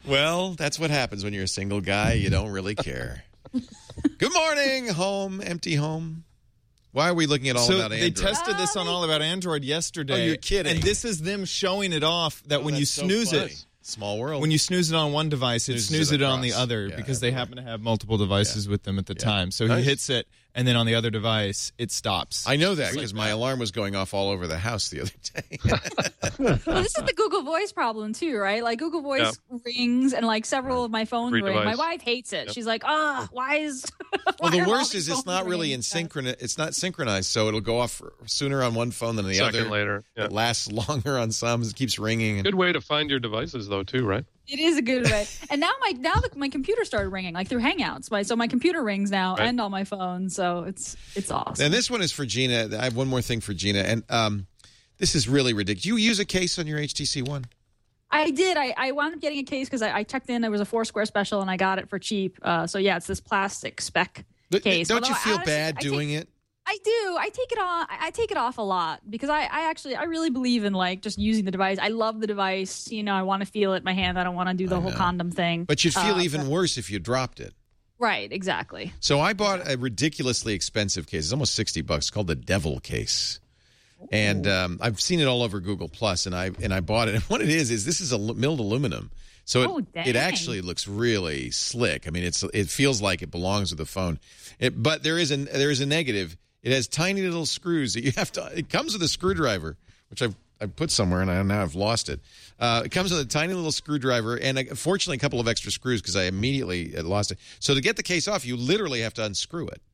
Well, that's what happens when you're a single guy. You don't really care. Good morning, home, empty home. Why are we looking at All About Android? They tested this on All About Android yesterday. Oh, you're kidding. And this is them showing it off that when you snooze it. Small world. When you snooze it on one device, it snoozes it on the other because they everywhere. happen to have multiple devices with them at the time. So he hits it, and then on the other device, it stops. I know that because my alarm was going off all over the house the other day. Well, this is the Google Voice problem too, right? Like Google Voice rings, and like several of my phones ring. My wife hates it. She's like, why is? Well, the worst is it's not really it's not synchronized, so it'll go off sooner on one phone than the other. Second later. Yeah. It lasts longer on some. It keeps ringing. Good way to find your devices, though, too, right? It is a good way. And now my computer started ringing, like through Hangouts. So my computer rings now and on my phone. So it's awesome. And this one is for Gina. I have one more thing for Gina, and this is really ridiculous. You use a case on your HTC One? I did. I wound up getting a case because I checked in. There was a Foursquare special, and I got it for cheap. So yeah, it's this plastic spec case. Don't you feel bad doing it? I do. I take it on. I take it off a lot because I really believe in like just using the device. I love the device. You know, I want to feel it in my hand. I don't want to do the whole condom thing. But you'd feel even worse if you dropped it. Right. Exactly. So I bought a ridiculously expensive case. It's almost $60 called the Devil case. And I've seen it all over Google Plus, and I bought it. And what it is this is a milled aluminum, so it actually looks really slick. I mean, it feels like it belongs with the phone. But there is a negative. It has tiny little screws that you have to. It comes with a screwdriver, which I put somewhere, and now I've lost it. It comes with a tiny little screwdriver, and fortunately a couple of extra screws because I immediately lost it. So to get the case off, you literally have to unscrew it.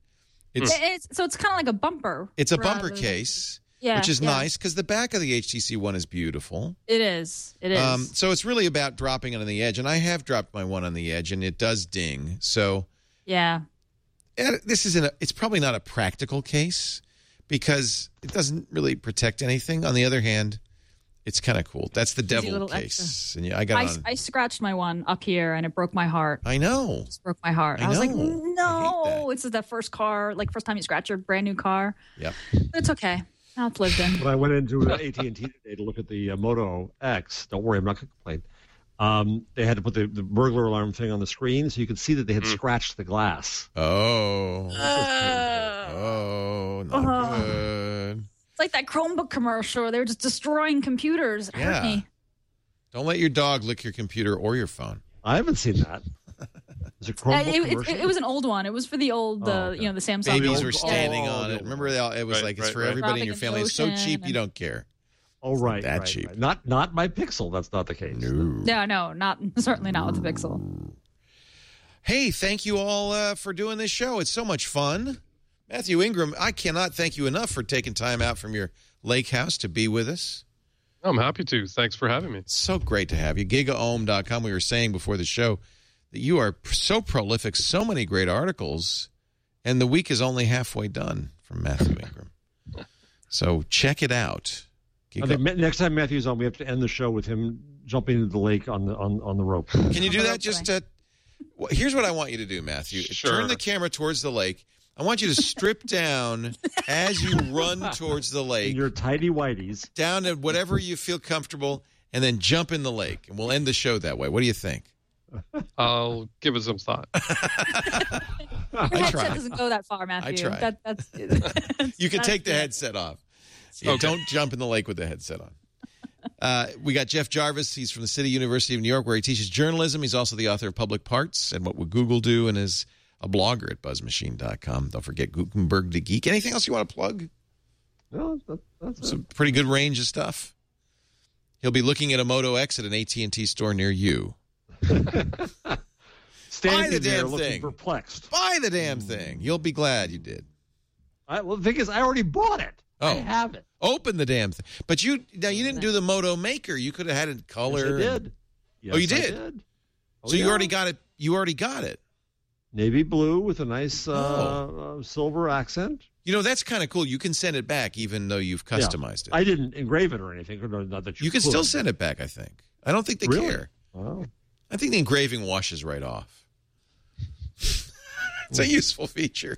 So it's kind of like a bumper. It's a bumper case. Yeah, which is nice because the back of the HTC One is beautiful. It is. It is. So it's really about dropping it on the edge, and I have dropped my one on the edge, and it does ding. So yeah, it's probably not a practical case because it doesn't really protect anything. On the other hand, it's kind of cool. That's the Devil case, and I scratched my one up here, and it broke my heart. I know, it just broke my heart. I was like, no, it's that first time you scratch your brand new car. Yep, it's okay. Now it's lived in. When I went into AT&T today to look at the Moto X, don't worry, I'm not going to complain. They had to put the burglar alarm thing on the screen so you could see that they had scratched the glass. Oh, not good. It's like that Chromebook commercial where they were just destroying computers. It hurt me. Don't let your dog lick your computer or your phone. I haven't seen that. It was an old one. It was for the old, the Samsung. Babies were standing on it. Remember, it was it's for everybody in your family. It's so cheap you don't care. Oh, right. That cheap. Right. Not my Pixel. That's not the case. No, certainly not with the Pixel. Hey, thank you all for doing this show. It's so much fun. Matthew Ingram, I cannot thank you enough for taking time out from your lake house to be with us. I'm happy to. Thanks for having me. It's so great to have you. GigaOM.com. We were saying before the show that you are so prolific, so many great articles, and the week is only halfway done from Matthew Ingram. So check it out. Next time Matthew's on, we have to end the show with him jumping into the lake on the rope. Can you do that? Here's what I want you to do, Matthew. Sure. Turn the camera towards the lake. I want you to strip down as you run towards the lake. In your tidy whities. Down to whatever you feel comfortable, and then jump in the lake. And we'll end the show that way. What do you think? I'll give it some thought. Your headset doesn't go that far, Matthew. I try. You can take the headset off. Yeah, don't jump in the lake with the headset on. We got Jeff Jarvis. He's from the City University of New York, where he teaches journalism. He's also the author of Public Parts and What Would Google Do, and is a blogger at buzzmachine.com. Don't forget Gutenberg the Geek. Anything else you want to plug? No, that's a pretty good range of stuff. He'll be looking at a Moto X at an AT&T store near you. Standing there looking perplexed. Buy the damn thing. You'll be glad you did. Well, the thing is, I already bought it. I have it. Open the damn thing. But you didn't do the Moto Maker. You could have had it color. Yes, I did. Yes, you did? I did. So you already got it. You already got it. Navy blue with a nice silver accent. You know, that's kind of cool. You can send it back even though you've customized it. I didn't engrave it or anything. Not that you can still send it back, I think. I don't think they care. Wow. I think the engraving washes right off. It's a useful feature.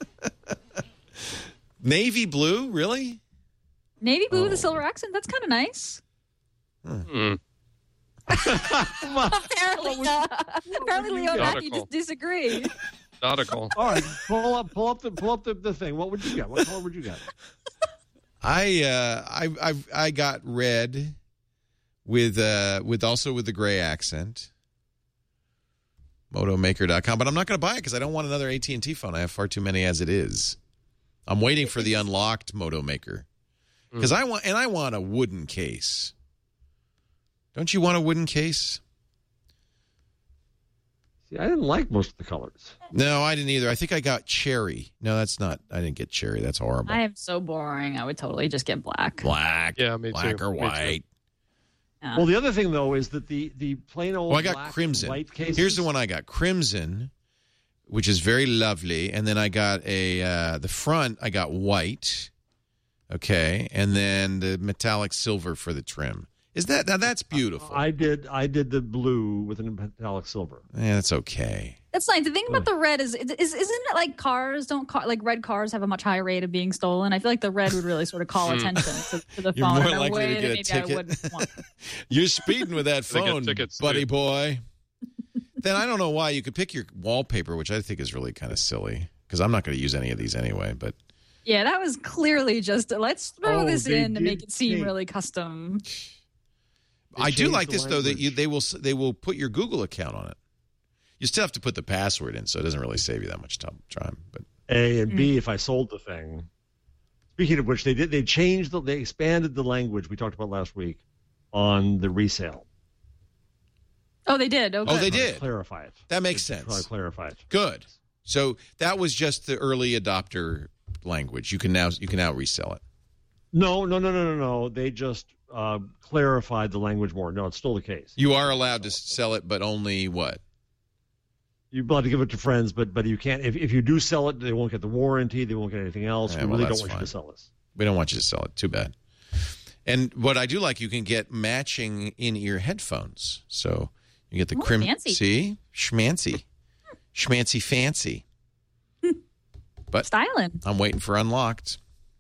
Navy blue, really? Navy blue with a silver accent? That's kind of nice. Apparently, Leo and Matthew just disagree. Nautical. All right, pull up the thing. What would you get? What color would you get? I got red with the gray accent. Motomaker.com, but I'm not going to buy it because I don't want another AT&T phone. I have far too many as it is. I'm waiting for the unlocked Motomaker because I want a wooden case. Don't you want a wooden case? See, I didn't like most of the colors. No, I didn't either. I think I got cherry. No, that's not. I didn't get cherry. That's horrible. I am so boring. I would totally just get black. Black. Yeah, me too. Black or white. Yeah. Well, the other thing though is that the plain old. Well, I got black crimson. And white cases. Here's the one I got: crimson, which is very lovely, and then I got the front. I got white, okay, and then the metallic silver for the trim. Is that now? That's beautiful. I did the blue with a metallic silver. Yeah, that's okay. That's nice. The thing about the red isn't it like cars like red cars have a much higher rate of being stolen? I feel like the red would really sort of call attention to the You're phone more in a likely way to that get a maybe ticket. I wouldn't want. You're speeding with that They get phone, tickets, buddy too. boy. Then I don't know why you could pick your wallpaper, which I think is really kind of silly because I'm not going to use any of these anyway. But Yeah, that was clearly just let's throw this they in to make did it seem change. really custom. I do changed like the this though that language. they will put your Google account on it. You still have to put the password in, so it doesn't really save you that much time. But A and B, if I sold the thing. Speaking of which, they expanded the language we talked about last week on the resale. Oh, they did. Okay. Oh, they Trying to did. clarify it. That makes Trying sense. to clarify it. Good. So that was just the early adopter language. You can now resell it. No. They just clarified the language more. No, it's still the case. You are allowed to sell it, but only what? You're allowed to give it to friends, but you can't. If you do sell it, they won't get the warranty. They won't get anything else. Yeah, We well, really that's don't want fine. you to sell this. We don't want you to sell it. Too bad. And what I do like, you can get matching in-ear headphones. So you get the fancy. See? Schmancy. Schmancy fancy. But Styling. I'm waiting for unlocked.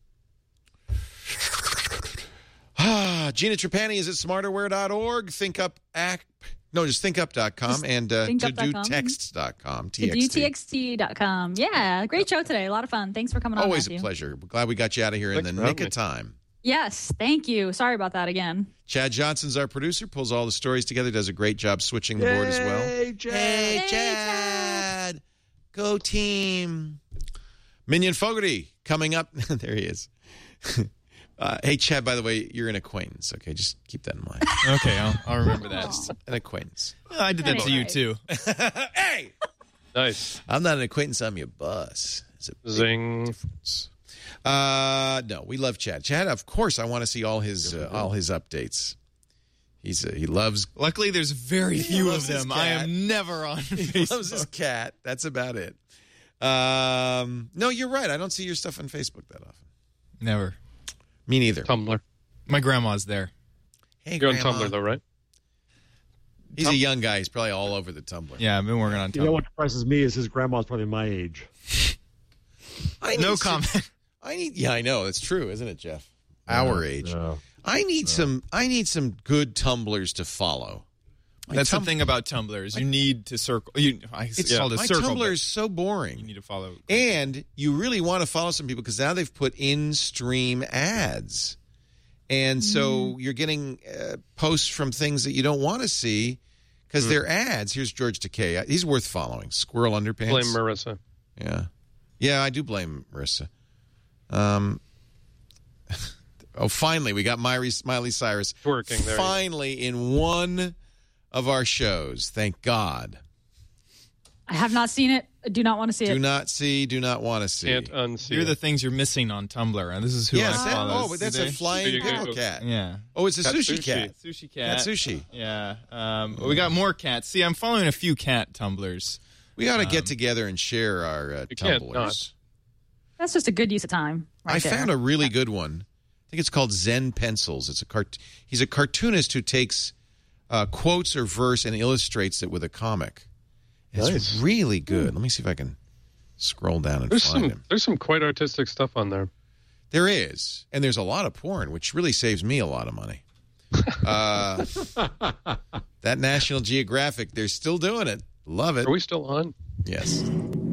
Gina Trapani is at smarterware.org. ThinkUp app. No, just thinkup.com and thinkup.com. todotexts.com. TXT.com. Yeah, great show today. A lot of fun. Thanks for coming on, Always Matthew. a pleasure. We're glad we got you out of here Thanks in for the nick having of time. Yes, thank you. Sorry about that again. Chad Johnson's our producer, pulls all the stories together, does a great job switching the board as well. Hey, Chad. Hey, Chad. Go team. Minion Fogarty coming up. There he is. Hey, Chad, by the way, you're an acquaintance, okay? Just keep that in mind. Okay, I'll remember that. Just an acquaintance. I did that to you too. Hey! Nice. I'm not an acquaintance, I'm your boss. It's a big Zing. difference. No, we love Chad. Chad, of course, I want to see all his updates. He loves. Luckily, there's very few loves of his them. I cat. am never on He Facebook. loves his cat. That's about it. No, you're right. I don't see your stuff on Facebook that often. Never. Me neither. Tumblr. My grandma's there. Hey, You're Grandma. on Tumblr, though, right? He's a young guy. He's probably all over the Tumblr. Yeah, I've been working on You know Tumblr. what depresses me is his grandma's probably my age. No comment. Yeah, I know. It's true, isn't it, Jeff? Our age. No. I need some good Tumblrs to follow. That's the thing about Tumblr is you need to circle. It's called a My circle. Tumblr but is so boring. You need to follow. And you really want to follow some people because now they've put in-stream ads. And so you're getting posts from things that you don't want to see because they're ads. Here's George Takei. He's worth following. Squirrel Underpants. Blame Marissa. Yeah. Yeah, I do blame Marissa. Finally, we got Miley Cyrus Twerking there. finally in one of our shows. Thank God. I have not seen it. I do not want to see Do it. not see, do not want to see. Can't unsee Here are it. the things you're missing on Tumblr, and this is who Yeah, I follow. but that's a flying There you pickle go. cat. Yeah. Oh, it's a Cat sushi sushi. cat. Sushi cat. Cat sushi. Yeah. But we got more cats. See, I'm following a few cat Tumblrs. We ought to get together and share our You can't Tumblrs. not. That's just a good use of time. Right I there. found a really good one. I think it's called Zen Pencils. It's he's a cartoonist who takes quotes or verse and illustrates it with a comic. It's Nice. really good. Let me see if I can scroll down and find him. There's some quite artistic stuff on there. There is, and there's a lot of porn, which really saves me a lot of money. That National Geographic, they're still doing it. Love it. Are we still on? Yes.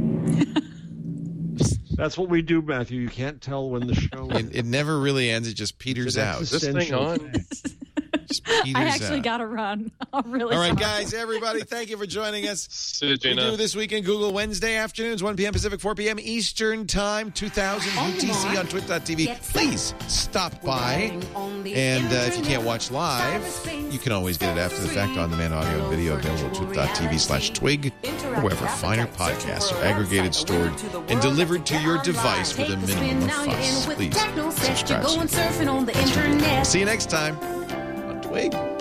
That's what we do, Matthew. You can't tell when the show ends. It never really ends. It just peters out. Is this thing on? Just peters I actually out. got to run. I'm really All right, sorry. guys, everybody, thank you for joining us. See you, We Gina. do This Week in Google Wednesday afternoons, 1 p.m. Pacific, 4 p.m. Eastern Time, 2000 UTC on twit.tv. Please stop by. And if you can't watch live, you can always get it after the fact on demand audio and video available at twit.tv/twig or wherever finer podcasts are aggregated, stored, and delivered to your device with a minimum of fuss. Please subscribe. See you next time on Twig.